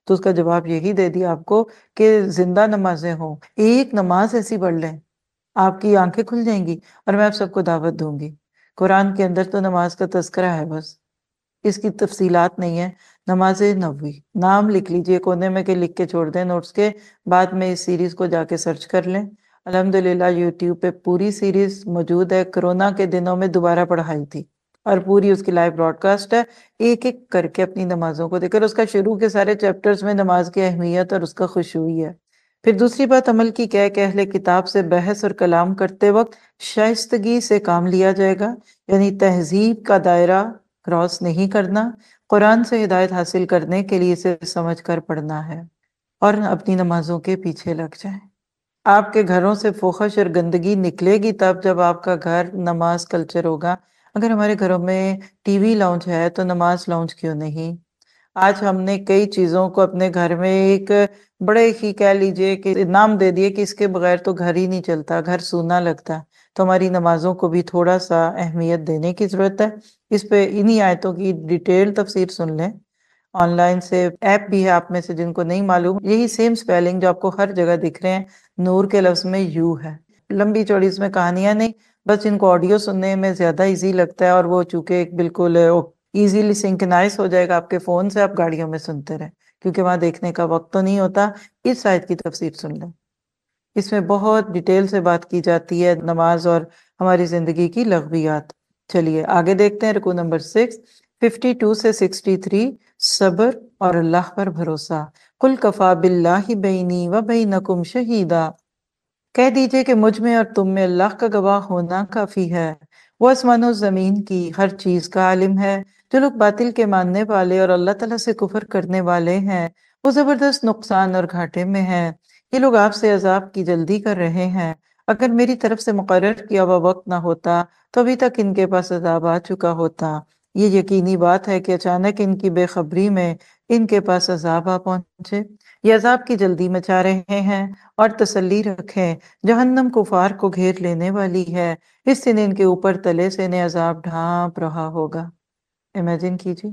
تو اس کا جواب یہی دے دیا آپ کو کہ زندہ نمازیں ہوں، ایک نماز ایسی پڑھ لیں، آپ کی آنکھیں کھل جائیں گی اور میں آپ سب کو دعوت دوں گی۔ قرآن کے اندر تو نماز کا تذکرہ ہے بس، اس کی تفصیلات نہیں ہے۔ نماز نبوی نام لکھ لیجئے کونے میں، کہ لکھ کے چھوڑ دیں نوٹس کے، بعد میں اس سیریز کو جا کے سرچ کر لیں۔ الحمدللہ یوٹیوب پہ پوری سیریز موجود ہے، کرونا کے دنوں میں دوبارہ پڑھائی تھی اور پوری اس کی لائیو براڈ کاسٹ ہے، ایک ایک کر کے اپنی نمازوں کو دیکھ کر، اس کا شروع کے سارے چیپٹرز میں نماز کی اہمیت اور اس کا خشوعی ہے۔ پھر دوسری بات عمل کی کیا ہے کہ اہل کتاب سے بحث اور کلام کرتے وقت شائستگی سے کام لیا جائے گا، یعنی تہذیب کا دائرہ کراس نہیں کرنا، قرآن سے ہدایت حاصل کرنے کے لیے اسے سمجھ کر پڑھنا ہے، اور اپنی نمازوں کے پیچھے لگ جائیں۔ آپ کے گھروں سے فحش اور گندگی نکلے گی تب جب آپ کا گھر نماز کلچر ہوگا۔ اگر ہمارے گھروں میں ٹی وی لاؤنج ہے تو نماز لاؤنج کیوں نہیں؟ آج ہم نے کئی چیزوں کو اپنے گھر میں ایک بڑے ہی کہہ لیجئے کہ نام دے دیے کہ اس کے بغیر تو گھر ہی نہیں چلتا، گھر سونا لگتا ہے۔ تو ہماری نمازوں کو بھی تھوڑا سا اہمیت دینے کی ضرورت ہے۔ اس پہ انہی آیتوں کی ڈیٹیل تفسیر سن لیں، آن لائن سے ایپ بھی ہے آپ میں سے جن کو نہیں معلوم، یہی سیم سپیلنگ جو آپ کو ہر جگہ دکھ رہے ہیں، نور کے لفظ میں یو ہے، لمبی چوڑی اس میں کہانیاں نہیں، بس ان کو آڈیو سننے میں زیادہ ایزی لگتا ہے، اور وہ چونکہ بالکل ایزیلی سنکنائز ہو جائے گا آپ کے فون سے، آپ گاڑیوں میں سنتے رہیں کیونکہ وہاں دیکھنے کا وقت تو نہیں ہوتا۔ اس آیت کی تفسیر سن لیں، اس میں بہت ڈیٹیل سے بات کی جاتی ہے نماز اور ہماری زندگی کی لغویات۔ چلیے آگے دیکھتے ہیں، رکوع نمبر 6 52 سے 63، صبر اور اللہ پر بھروسہ۔ قل کفا باللہ بینی و بینکم شہیدا، کہہ دیجئے کہ مجھ میں اور تم میں اللہ کا گواہ ہونا کافی ہے۔ وہ آسمان و زمین کی ہر چیز کا عالم ہے۔ جو لوگ باطل کے ماننے والے اور اللہ تعالیٰ سے کفر کرنے والے ہیں، وہ زبردست نقصان اور گھاٹے میں ہیں۔ یہ لوگ آپ سے عذاب کی جلدی کر رہے ہیں، اگر میری طرف سے مقرر کیا ہوا وقت نہ ہوتا تو ابھی تک ان کے پاس عذاب آ چکا ہوتا۔ یہ یقینی بات ہے کہ اچانک ان کی بے خبری میں ان کے پاس عذاب آ پہنچے۔ یہ عذاب کی جلدی مچا رہے ہیں، اور تسلی رکھیں جہنم کفار کو گھیر لینے والی ہے، اس دن ان کے اوپر تلے سے انہیں عذاب ڈھانپ رہا ہوگا۔ امیجن کیجیے،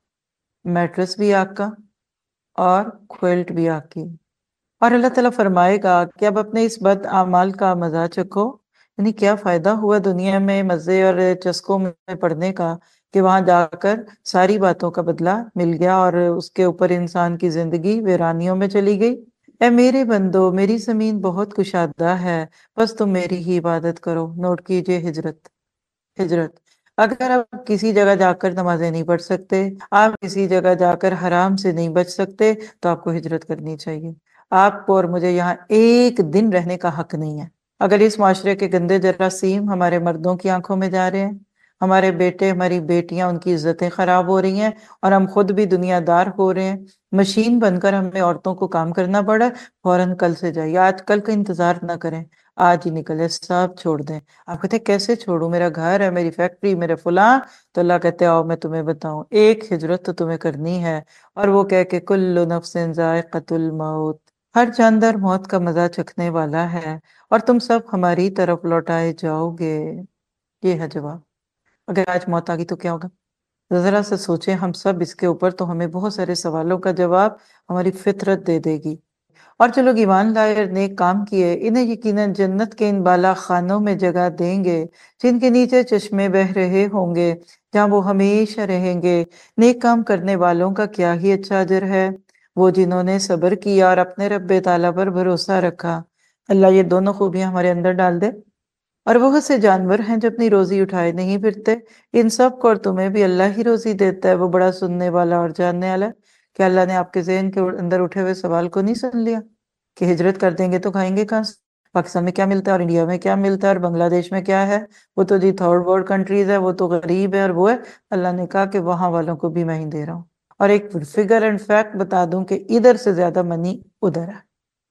میٹرس بھی آگ کا اور کوئلٹ بھی آگ کی، اور اللہ تعالیٰ فرمائے گا کہ اب اپنے اس بد اعمال کا مزہ چکھو۔ یعنی کیا فائدہ ہوا دنیا میں مزے اور چسکوں میں پڑنے کا کہ وہاں جا کر ساری باتوں کا بدلہ مل گیا اور اس کے اوپر انسان کی زندگی ویرانیوں میں چلی گئی۔ اے میرے بندو، میری زمین بہت کشادہ ہے، بس تم میری ہی عبادت کرو۔ نوٹ کیجئے ہجرت۔ اگر آپ کسی جگہ جا کر نمازیں نہیں پڑھ سکتے، آپ کسی جگہ جا کر حرام سے نہیں بچ سکتے، تو آپ کو ہجرت کرنی چاہیے۔ آپ کو اور مجھے یہاں ایک دن رہنے کا حق نہیں ہے۔ اگر اس معاشرے کے گندے جراثیم ہمارے مردوں کی آنکھوں میں جا رہے ہیں، ہمارے بیٹے ہماری بیٹیاں ان کی عزتیں خراب ہو رہی ہیں، اور ہم خود بھی دنیا دار ہو رہے ہیں، مشین بن کر ہمیں عورتوں کو کام کرنا پڑا، فوراً کل سے جائیے، آج کل کا انتظار نہ کریں، آج ہی نکلے، سب چھوڑ دیں۔ آپ کہتے ہیں کیسے چھوڑوں، میرا گھر ہے، میری فیکٹری، میرے فلاں، تو اللہ کہتے ہیں آؤ میں تمہیں بتاؤں، ایک ہجرت تو تمہیں کرنی ہے، اور وہ کہہ کہ کل نفس ذائقۃ الموت، ہر جاندار موت کا مزہ چکھنے والا ہے، اور تم سب ہماری طرف لوٹائے جاؤ گے۔ یہ ہے جواب۔ اگر آج موت آ گئی تو کیا ہوگا؟ ذرا سا سوچیں ہم سب اس کے اوپر، تو ہمیں بہت سارے سوالوں کا جواب ہماری فطرت دے دے گی۔ اور جو لوگ ایمان لائے اور نیک کام کیے، انہیں یقیناً جنت کے ان بالا خانوں میں جگہ دیں گے، جن کے نیچے چشمے بہہ رہے ہوں گے، جہاں وہ ہمیشہ رہیں گے۔ نیک کام کرنے والوں کا کیا ہی اچھا اجر ہے، وہ جنہوں نے صبر کیا اور اپنے رب تعالیٰ پر بھروسہ رکھا۔ اللہ یہ دونوں خوبیاں ہمارے اندر ڈال دے۔ اور بہت سے جانور ہیں جو اپنی روزی اٹھائے نہیں پھرتے، ان سب کو اور تمہیں بھی اللہ ہی روزی دیتا ہے، وہ بڑا سننے والا اور جاننے والا ہے۔ کہ اللہ نے آپ کے ذہن کے اندر اٹھے ہوئے سوال کو نہیں سن لیا کہ ہجرت کر دیں گے تو کھائیں گے کہاں سے؟ پاکستان میں کیا ملتا ہے، اور انڈیا میں کیا ملتا ہے، اور بنگلہ دیش میں کیا ہے؟ وہ تو جی تھرڈ ورلڈ کنٹریز ہے، وہ تو غریب ہے، اور وہ ہے۔ اللہ نے کہا کہ وہاں والوں کو بھی میں ہی دے رہا ہوں، اور ایک فگر اینڈ فیکٹ بتا دوں کہ ادھر سے زیادہ منی ادھر ہے۔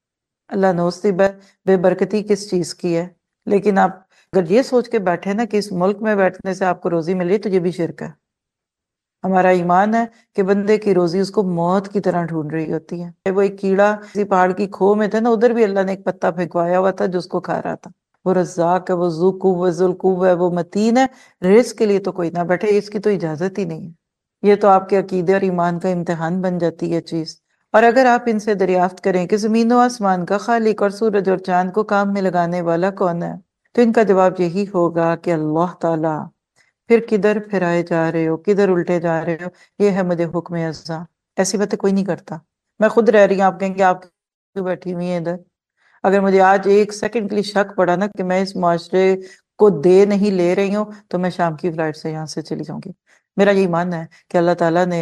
اللہ نوستی بے برکتی کس چیز کی ہے، لیکن آپ اگر یہ سوچ کے بیٹھے نا کہ اس ملک میں بیٹھنے سے آپ کو روزی مل رہی ہے، تو یہ بھی شرک ہے۔ ہمارا ایمان ہے کہ بندے کی روزی اس کو موت کی طرح ڈھونڈ رہی ہوتی ہے۔ وہ ایک کیڑا کسی پہاڑ کی کھو میں تھا نا، ادھر بھی اللہ نے ایک پتا پھینکوایا ہوا تھا جو اس کو کھا رہا تھا۔ وہ رزاق ہے، وہ ذو قوت ذو القوہ ہے، وہ متین ہے، رزق کے لیے تو کوئی نہ بیٹھے، اس کی تو اجازت ہی نہیں ہے۔ یہ تو آپ کے عقیدے اور ایمان کا امتحان بن جاتی ہے چیز۔ اور اگر آپ ان سے دریافت کریں کہ زمین و آسمان کا خالق اور سورج اور چاند کو کام میں لگانے والا کون ہے، تو ان کا جواب یہی ہوگا کہ اللہ تعالی۔ پھر کدھر پھرائے جا رہے ہو، کدھر الٹے جا رہے ہو، یہ ہے مجھے حکم ازاں۔ ایسی باتیں کوئی نہیں کرتا، میں خود رہ رہی ہوں، آپ کہیں گے آپ کیوں بیٹھی ہوئی ہیں ادھر؟ اگر مجھے آج ایک سیکنڈ کے لیے شک پڑا نا کہ میں اس معاشرے کو دے نہیں لے رہی ہوں، تو میں شام کی فلائٹ سے یہاں سے چلی جاؤں گی۔ میرا یہ ماننا ہے کہ اللہ تعالیٰ نے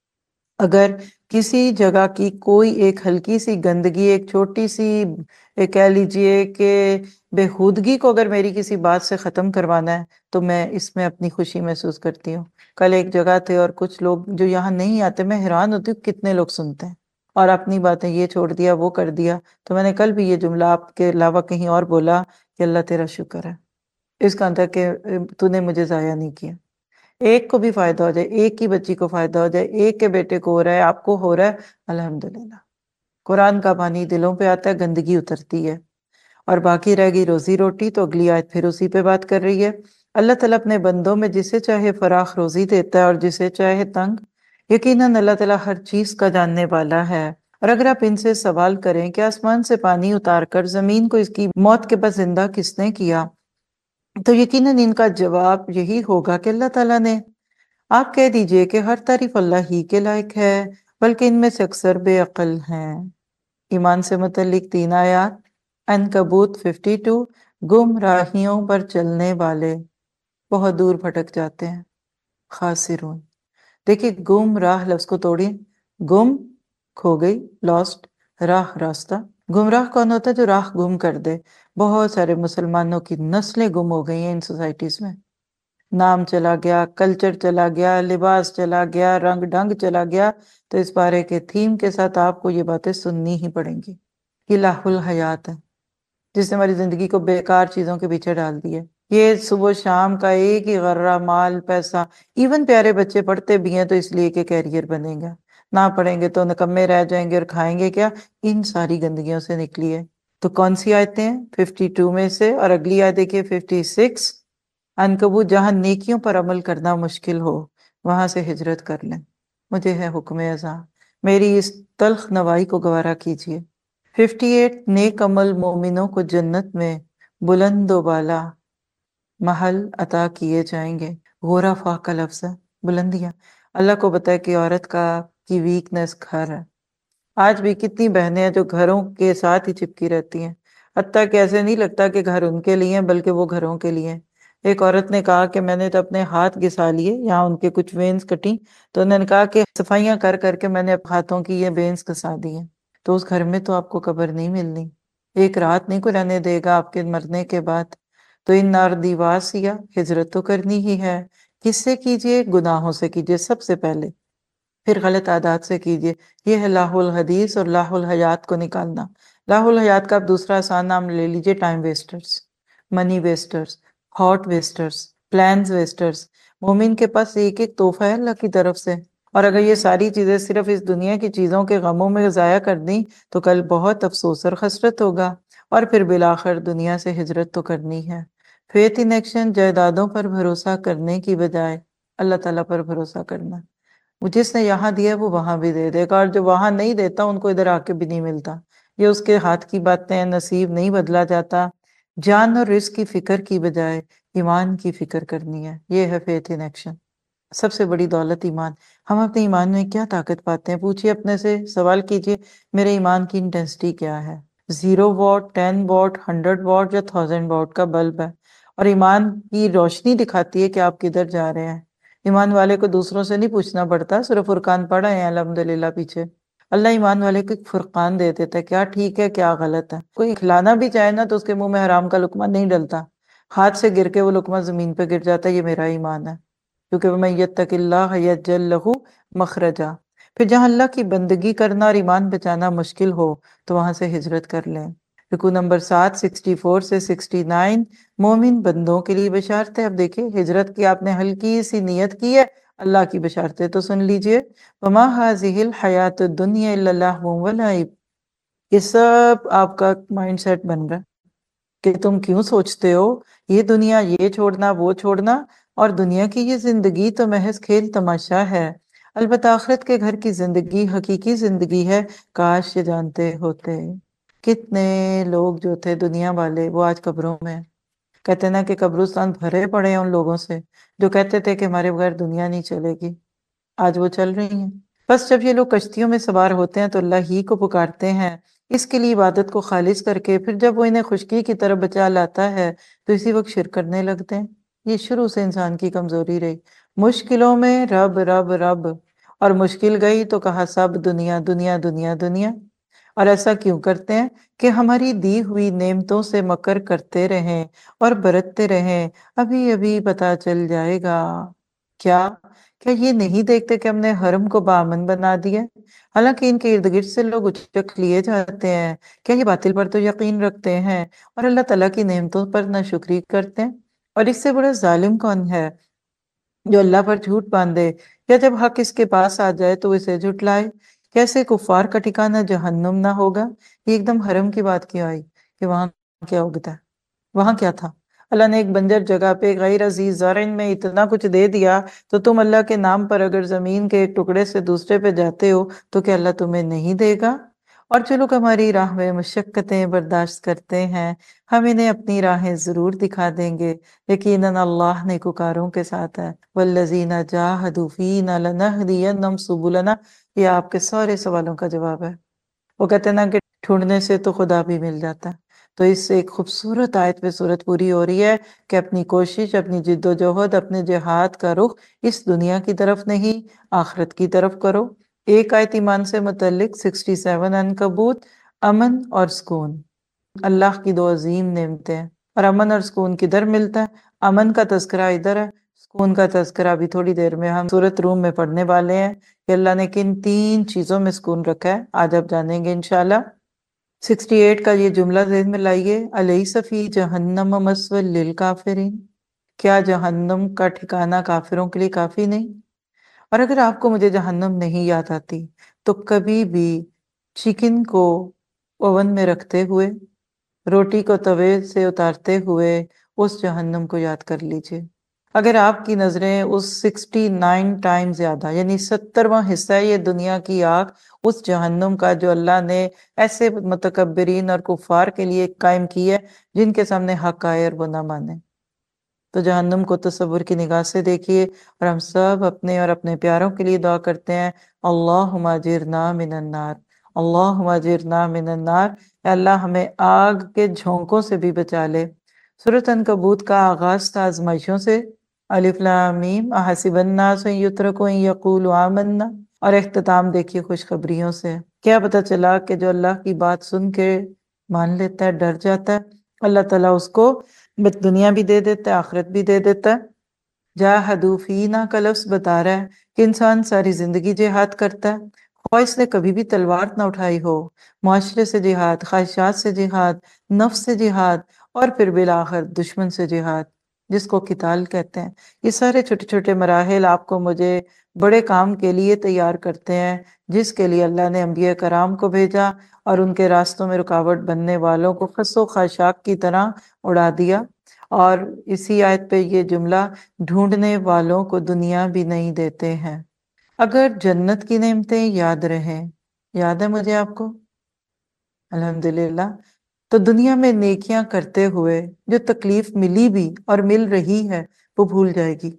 اگر کسی جگہ کی کوئی ایک ہلکی سی گندگی، ایک چھوٹی سی کہہ لیجئے کہ بےہودگی کو اگر میری کسی بات سے ختم کروانا ہے، تو میں اس میں اپنی خوشی محسوس کرتی ہوں۔ کل ایک جگہ تھے اور کچھ لوگ جو یہاں نہیں آتے، میں حیران ہوتی ہوں کتنے لوگ سنتے ہیں اور اپنی باتیں یہ چھوڑ دیا وہ کر دیا۔ تو میں نے کل بھی یہ جملہ آپ کے علاوہ کہیں اور بولا کہ اللہ تیرا شکر ہے، اس کا مطلب کہ تو نے مجھے ضائع نہیں کیا۔ ایک کو بھی فائدہ ہو جائے، ایک کی بچی کو فائدہ ہو جائے، ایک کے بیٹے کو ہو رہا ہے، آپ کو ہو رہا ہے، الحمدللہ۔ قرآن کا پانی دلوں پہ آتا ہے، گندگی اترتی ہے۔ اور باقی رہ گئی روزی روٹی، تو اگلی آیت پھر اسی پہ بات کر رہی ہے۔ اللہ تعالیٰ اپنے بندوں میں جسے چاہے فراخ روزی دیتا ہے اور جسے چاہے تنگ۔ یقیناً اللہ تعالیٰ ہر چیز کا جاننے والا ہے۔ اور اگر آپ ان سے سوال کریں کہ آسمان سے پانی اتار کر زمین کو اس کی موت کے بعد زندہ کس نے کیا، تو یقیناً ان کا جواب یہی ہوگا کہ اللہ تعالیٰ نے۔ آپ کہہ دیجئے کہ ہر تعریف اللہ ہی کے لائق ہے، بلکہ ان میں سے اکثر بے عقل ہیں۔ ایمان سے متعلق 3 آیات۔ عنکبوت 52۔ گمراہیوں پر چلنے والے بہت دور بھٹک جاتے ہیں، خاسرون۔ دیکھیں گمراہ لفظ کو توڑیں، گم کھو گئی، لاسٹ، راہ راستہ۔ گمراہ کون ہوتا ہے؟ جو راہ گم کر دے۔ بہت سارے مسلمانوں کی نسلیں گم ہو گئی ہیں ان سوسائٹیز میں، نام چلا گیا، کلچر چلا گیا، لباس چلا گیا، رنگ ڈھنگ چلا گیا۔ تو اس بارے کے تھیم کے ساتھ آپ کو یہ باتیں سننی ہی پڑیں گی۔ یہ لاہ الحیات ہے جس نے ہماری زندگی کو بیکار چیزوں کے پیچھے ڈال دی ہے۔ یہ صبح شام کا ایک ہی غرہ، مال پیسہ۔ ایون پیارے بچے پڑھتے بھی ہیں تو اس لیے کہ کیریئر بنے گا، نہ پڑھیں گے تو نکمے رہ جائیں گے اور کھائیں گے کیا؟ ان ساری گندگیوں سے نکلی ہے۔ تو کون سی آیتیں ہیں؟ 52 میں سے، اور اگلی آیت دیکھیے 56۔ عنکبوت جہاں نیکیوں پر عمل کرنا مشکل ہو وہاں سے ہجرت کر لیں، مجھے ہے حکم ازاں، میری اس تلخ نوائی کو گوارا کیجیے۔ 58۔ نیک عمل مومنوں کو جنت میں بلند و بالا محل عطا کیے جائیں گے۔ غرفا کا لفظ ہے، بلندیاں۔ اللہ کو بتائے کہ عورت کی ویکنس گھر ہے۔ آج بھی کتنی بہنیں ہیں جو گھروں کے ساتھ ہی چپکی رہتی ہیں، حتیٰ کہ ایسے نہیں لگتا کہ گھر ان کے لیے ہیں بلکہ وہ گھروں کے لیے ہیں۔ ایک عورت نے کہا کہ میں نے تو اپنے ہاتھ گھسا لیے، یہاں ان کے کچھ وینز کٹی، تو انہوں نے کہا کہ صفائیاں کر کر کے میں نے ہاتھوں کی یہ وینز گھسا دی ہیں۔ تو اس گھر میں تو آپ کو قبر نہیں ملنی، ایک رات نہیں کو رہنے دے گا آپ کے مرنے کے بعد۔ تو ان ناردی واسیہ، ہجرت تو کرنی ہی ہے۔ کس سے کیجیے؟ گناہوں سے کیجیے سب سے پہلے، پھر غلط عادات سے کیجیے۔ یہ ہے لاہ الحدیث اور لاہ الحیات کو نکالنا۔ لاہ الحیات کا آپ دوسرا آسان نام لے لیجیے، time wasters, money wasters, heart wasters, plans wasters. مومن کے پاس ایک ایک تحفہ ہے اللہ کی طرف سے، اور اگر یہ ساری چیزیں صرف اس دنیا کی چیزوں کے غموں میں ضائع کر دیں تو کل بہت افسوس اور خسرت ہوگا، اور پھر بالآخر دنیا سے ہجرت تو کرنی ہے۔ فیتھ ان ایکشن، جائیدادوں پر بھروسہ کرنے کی بجائے اللہ تعالیٰ پر بھروسہ کرنا۔ وہ جس نے یہاں دیا وہ وہاں بھی دے دے گا، اور جو وہاں نہیں دیتا ان کو ادھر آ کے بھی نہیں ملتا۔ یہ اس کے ہاتھ کی باتیں ہیں، نصیب نہیں بدلا جاتا۔ جان اور رزق کی فکر کی بجائے ایمان کی فکر کرنی ہے، یہ ہے فیتھ ان ایکشن۔ سب سے بڑی دولت ایمان۔ ہم اپنے ایمان میں کیا طاقت پاتے ہیں؟ پوچھئے اپنے سے، سوال کیجئے میرے ایمان کی انٹینسٹی کیا ہے؟ 0 واٹ، 10 واٹ، 100 واٹ یا 1000 واٹ کا بلب ہے، اور ایمان کی روشنی دکھاتی ہے کہ آپ کدھر جا رہے ہیں۔ ایمان والے کو دوسروں سے نہیں پوچھنا پڑتا، صرف فرقان پڑھا ہے الحمدللہ پیچھے۔ اللہ ایمان والے کو ایک فرقان دے دیتا ہے، کیا ٹھیک ہے کیا غلط ہے۔ کوئی کھلانا بھی چاہے نا تو اس کے منہ میں حرام کا لقمہ نہیں ڈلتا، ہاتھ سے گر کے وہ لقمہ زمین پہ گر جاتا ہے۔ یہ میرا ایمان ہے، کیونکہ وَمَن يَتَّقِ اللَّهَ يَجْعَل لَهُ مَخْرَجًا۔ پھر جہاں اللہ کی بندگی کرنا اور ایمان بچانا مشکل ہو تو وہاں سے ہجرت کر لیں۔ رکوع نمبر 7، 64 سے 69۔ مومن بندوں کے لیے بشارت ہے۔ اب دیکھیں ہجرت کی آپ نے ہلکی سی نیت کی ہے، اللہ کی بشارتیں تو سن لیجئے۔ وَمَا هَٰذِهِ الْحَيَاةُ الدُّنْيَا إِلَّا لَهْوٌ وَلَعِبٌ۔ یہ سب آپ کا مائنڈ سیٹ بن رہا ہے کہ تم کیوں سوچتے ہو یہ دنیا، یہ چھوڑنا وہ چھوڑنا، اور دنیا کی یہ زندگی تو محض کھیل تماشا ہے۔ البتہ آخرت کے گھر کی زندگی حقیقی زندگی ہے، کاش یہ جانتے ہوتے۔ کتنے لوگ جو تھے دنیا والے وہ آج قبروں میں ہیں۔ کہتے ہیں نا کہ قبرستان بھرے پڑے ہیں ان لوگوں سے جو کہتے تھے کہ ہمارے بغیر دنیا نہیں چلے گی، آج وہ چل رہی ہیں۔ بس جب یہ لوگ کشتیوں میں سوار ہوتے ہیں تو اللہ ہی کو پکارتے ہیں، اس کے لیے عبادت کو خالص کر کے، پھر جب وہ انہیں خشکی کی طرف بچا لاتا ہے تو اسی وقت شرک کرنے لگتے ہیں۔ یہ شروع سے انسان کی کمزوری رہی، مشکلوں میں رب رب رب، اور مشکل گئی تو کہا سب دنیا دنیا دنیا دنیا۔ اور ایسا کیوں کرتے ہیں؟ کہ ہماری دی ہوئی نعمتوں سے مکر کرتے رہیں اور برتتے رہیں، ابھی ابھی پتہ چل جائے گا۔ کیا کیا یہ نہیں دیکھتے کہ ہم نے حرم کو بامن بنا دیا؟ حالانکہ ان کے ارد گرد سے لوگ اچک لیے جاتے ہیں۔ کیا یہ باطل پر تو یقین رکھتے ہیں اور اللہ تعالیٰ کی نعمتوں پر ناشکری کرتے ہیں؟ اور اس سے بڑا ظالم کون ہے جو اللہ پر جھوٹ باندھے، یا جب حق اس کے پاس آ جائے تو اسے جھٹلائے؟ کیسے کفار کا ٹھکانہ جہنم نہ ہوگا؟ یہ ایک دم حرم کی بات کیوں آئی کہ وہاں کیا اگتا ہے؟ وہاں کیا تھا؟ اللہ نے ایک بنجر جگہ پہ غیر عزیز زرعن میں اتنا کچھ دے دیا، تو تم اللہ کے نام پر اگر زمین کے ایک ٹکڑے سے دوسرے پہ جاتے ہو تو کیا اللہ تمہیں نہیں دے گا؟ اور جو لوگ ہماری راہ میں مشقتیں برداشت کرتے ہیں، ہم انہیں اپنی راہیں ضرور دکھا دیں گے۔ یقیناً اللہ نیکوکاروں کے ساتھ ہے۔ والذین جاہدوا فینا لنہدینہم سبلنا، یہ آپ کے سارے سوالوں کا جواب ہے۔ وہ کہتے ہیں نا کہ ڈھونڈنے سے تو خدا بھی مل جاتا ہے، تو اس سے ایک خوبصورت آیت پہ صورت پوری ہو رہی ہے کہ اپنی کوشش، اپنی جد و جہد، اپنے جہاد کا رخ اس دنیا کی طرف نہیں آخرت کی طرف کرو۔ ایک آیت ایمان سے متعلق 67 عنکبوت، امن اور سکون، اللہ کی دو عظیم نعمتیں ہیں۔ اور امن اور سکون کدھر ملتا ہے؟ امن کا تذکرہ ادھر ہے، سکون کا تذکرہ بھی تھوڑی دیر میں ہم سورۃ روم میں پڑھنے والے ہیں کہ اللہ نے کن 3 چیزوں میں سکون رکھا ہے، آج آپ جانیں گے انشاءاللہ۔ 68 کا یہ جملہ ذہن میں لائیے، الیس فی جہنم مثوی للکافرین، کیا جہنم کا ٹھکانہ کافروں کے لیے کافی نہیں؟ اور اگر آپ کو مجھے جہنم نہیں یاد آتی تو کبھی بھی چکن کو اوون میں رکھتے ہوئے، روٹی کو توے سے اتارتے ہوئے اس جہنم کو یاد کر لیجئے۔ اگر آپ کی نظریں اس 69 ٹائم زیادہ، یعنی 70واں حصہ ہے یہ دنیا کی آگ اس جہنم کا جو اللہ نے ایسے متکبرین اور کفار کے لیے قائم کی ہے جن کے سامنے حق آئے اور وہ نہ مانے، تو جہنم کو تصور کی نگاہ سے دیکھیے۔ اور ہم سب اپنے اور اپنے پیاروں کے لیے دعا کرتے ہیں، اللہم اجرنا من النار، اللہم اجرنا من النار، اے اللہ ہمیں آگ کے جھونکوں سے بھی بچا لے۔ سورۃ عنکبوت کا آغاز تھا آزمائشوں سے، الف لام میم، احسب الناس ان یترکوا ان یقولوا آمنا، اور اختتام دیکھیے خوشخبریوں سے۔ کیا پتہ چلا کہ جو اللہ کی بات سن کے مان لیتا ہے، ڈر جاتا ہے، اللہ تعالیٰ اس کو دنیا بھی دے دیتا ہے، آخرت بھی دے دیتا ہے۔ جاہدوا فینا کا لفظ بتا رہا ہے کہ انسان ساری زندگی جہاد کرتا ہے، خواہ اس نے کبھی بھی تلوار نہ اٹھائی ہو، معاشرے سے جہاد، خواہشات سے جہاد، نفس سے جہاد، اور پھر بالآخر دشمن سے جہاد جس کو قتال کہتے ہیں۔ یہ سارے چھوٹے چھوٹے مراحل آپ کو مجھے بڑے کام کے لیے تیار کرتے ہیں جس کے لیے اللہ نے انبیاء کرام کو بھیجا اور ان کے راستوں میں رکاوٹ بننے والوں کو خس و خاشاک کی طرح اڑا دیا۔ اور اسی آیت پہ یہ جملہ، ڈھونڈنے والوں کو دنیا بھی نہیں دیتے ہیں۔ اگر جنت کی نعمتیں یاد رہیں، یاد ہے مجھے آپ کو؟ الحمدللہ۔ تو دنیا میں نیکیاں کرتے ہوئے جو تکلیف ملی بھی اور مل رہی ہے وہ بھول جائے گی۔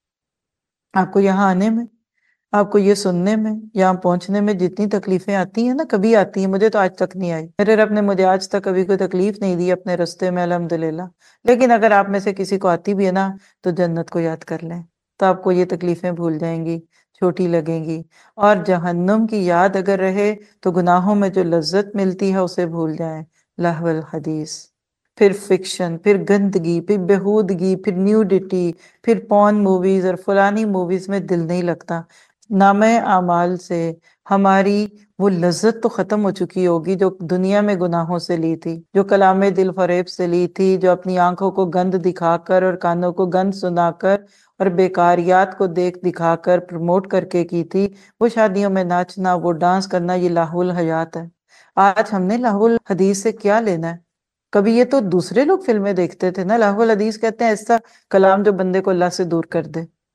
آپ کو یہاں آنے میں، آپ کو یہ سننے میں، یہاں پہنچنے میں جتنی تکلیفیں آتی ہیں نا، کبھی آتی ہیں، مجھے تو آج تک نہیں آئی، میرے رب نے مجھے آج تک کبھی کوئی تکلیف نہیں دی اپنے رستے میں، الحمدللہ۔ لیکن اگر آپ میں سے کسی کو آتی بھی ہے نا تو جنت کو یاد کر لیں، تو آپ کو یہ تکلیفیں بھول جائیں گی، چھوٹی لگیں گی۔ اور جہنم کی یاد اگر رہے تو گناہوں میں جو لذت ملتی ہے اسے بھول جائیں۔ لہو الحدیث، پھر فکشن، پھر گندگی، پھر بہودگی، پھر نیوڈیٹی، پھر پون موویز اور فلانی موویز میں دل نہیں لگتا۔ نامہ اعمال سے ہماری وہ لذت تو ختم ہو چکی ہوگی جو دنیا میں گناہوں سے لی تھی، جو کلام دل فریب سے لی تھی، جو اپنی آنکھوں کو گند دکھا کر اور کانوں کو گند سنا کر اور بیکاریات کو دیکھ دکھا کر پروموٹ کر کے کی تھی۔ وہ شادیوں میں ناچنا، وہ ڈانس کرنا، یہ لہو الحیات ہے۔ آج ہم نے لہو الحدیث سے کیا لینا ہے؟ کبھی یہ تو دوسرے لوگ فلمیں دیکھتے تھے نا، لہو الحدیث کہتے ہیں ایسا کلام جو بندے کو اللہ سے دور کر دے۔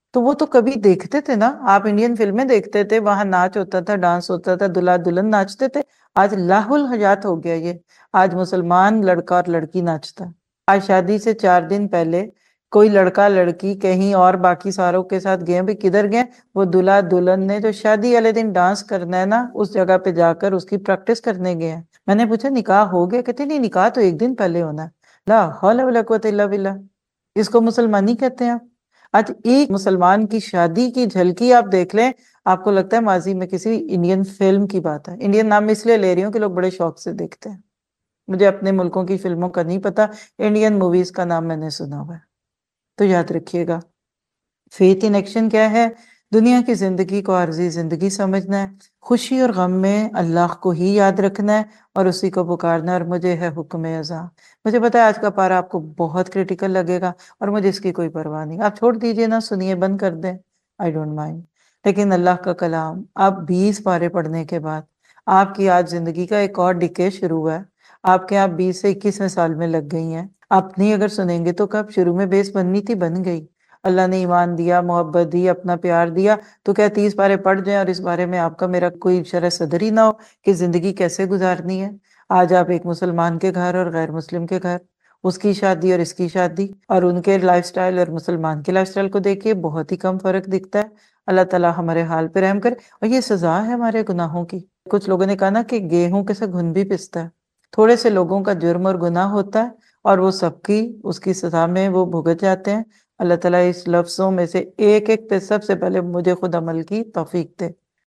تو وہ تو کبھی دیکھتے تھے نا، آپ انڈین فلمیں دیکھتے تھے، وہاں ناچ ہوتا تھا، ڈانس ہوتا تھا، دلہا دلہن ناچتے تھے. آج لاہ الحیات ہو گیا یہ. آج مسلمان لڑکا اور لڑکی ناچتا ہے. آج شادی سے 4 دن پہلے کوئی لڑکا لڑکی کہیں اور باقی ساروں کے ساتھ گئے بھی، کدھر گئے؟ وہ دلہا دلہن نے جو شادی والے دن ڈانس کرنا ہے نا، اس جگہ پہ جا کر اس کی پریکٹس کرنے گئے ہیں. میں نے پوچھا نکاح ہو گیا؟ کہتے نہیں، نکاح تو ایک دن پہلے ہونا ہے. لا حول ولا قوت الا باللہ. اس کو مسلمانی کہتے ہیں آپ؟ آج ایک مسلمان کی شادی کی جھلکی آپ دیکھ لیں، آپ کو لگتا ہے ماضی میں کسی انڈین فلم کی بات ہے. انڈین نام میں اس لیے لے رہی ہوں کہ لوگ بڑے شوق سے دیکھتے ہیں. مجھے اپنے ملکوں کی فلموں کا نہیں پتا، انڈین موویز کا نام میں نے سنا ہوا ہے. تو یاد رکھیے گا، فیتھ ان ایکشن کیا ہے؟ دنیا کی زندگی کو عارضی زندگی سمجھنا ہے، خوشی اور غم میں اللہ کو ہی یاد رکھنا ہے اور اسی کو پکارنا ہے. اور مجھے ہے حکم ازاں. مجھے پتا ہے آج کا پارا آپ کو بہت کریٹیکل لگے گا اور مجھے اس کی کوئی پرواہ نہیں. آپ چھوڑ دیجئے نا، سنیے، بند کر دیں، آئی ڈونٹ مائنڈ. لیکن اللہ کا کلام آپ 20 پارے پڑھنے کے بعد آپ کی آج زندگی کا ایک اور ڈکے شروع ہوا ہے. آپ کے آپ 20 سے 21ویں سال میں لگ گئی ہیں. آپ نہیں اگر سنیں گے تو کب؟ شروع میں بیس بننی تھی، بن گئی. اللہ نے ایمان دیا، محبت دی، اپنا پیار دیا، تو کیا 30 پارے پڑھ جائیں اور اس بارے میں آپ کا میرا کوئی شرح صدر ہی نہ ہو کہ زندگی کیسے گزارنی ہے؟ آج آپ ایک مسلمان کے گھر اور غیر مسلم کے گھر، اس کی شادی اور اس کی شادی، اور ان کے لائف سٹائل اور مسلمان کے لائف سٹائل کو دیکھیے، بہت ہی کم فرق دکھتا ہے. اللہ تعالیٰ ہمارے حال پہ رحم کرے. اور یہ سزا ہے ہمارے گناہوں کی. کچھ لوگوں نے کہا نا کہ گیہوں کے ساتھ گھن بھی پستا ہے. تھوڑے سے لوگوں کا جرم اور گناہ ہوتا ہے اور وہ سب کی اس کی سزا میں وہ بھگت جاتے ہیں. اللہ تعالیٰ اس لفظوں میں سے ایک ایک پہ سب سے پہلے مجھے خود عمل کی توفیق دے.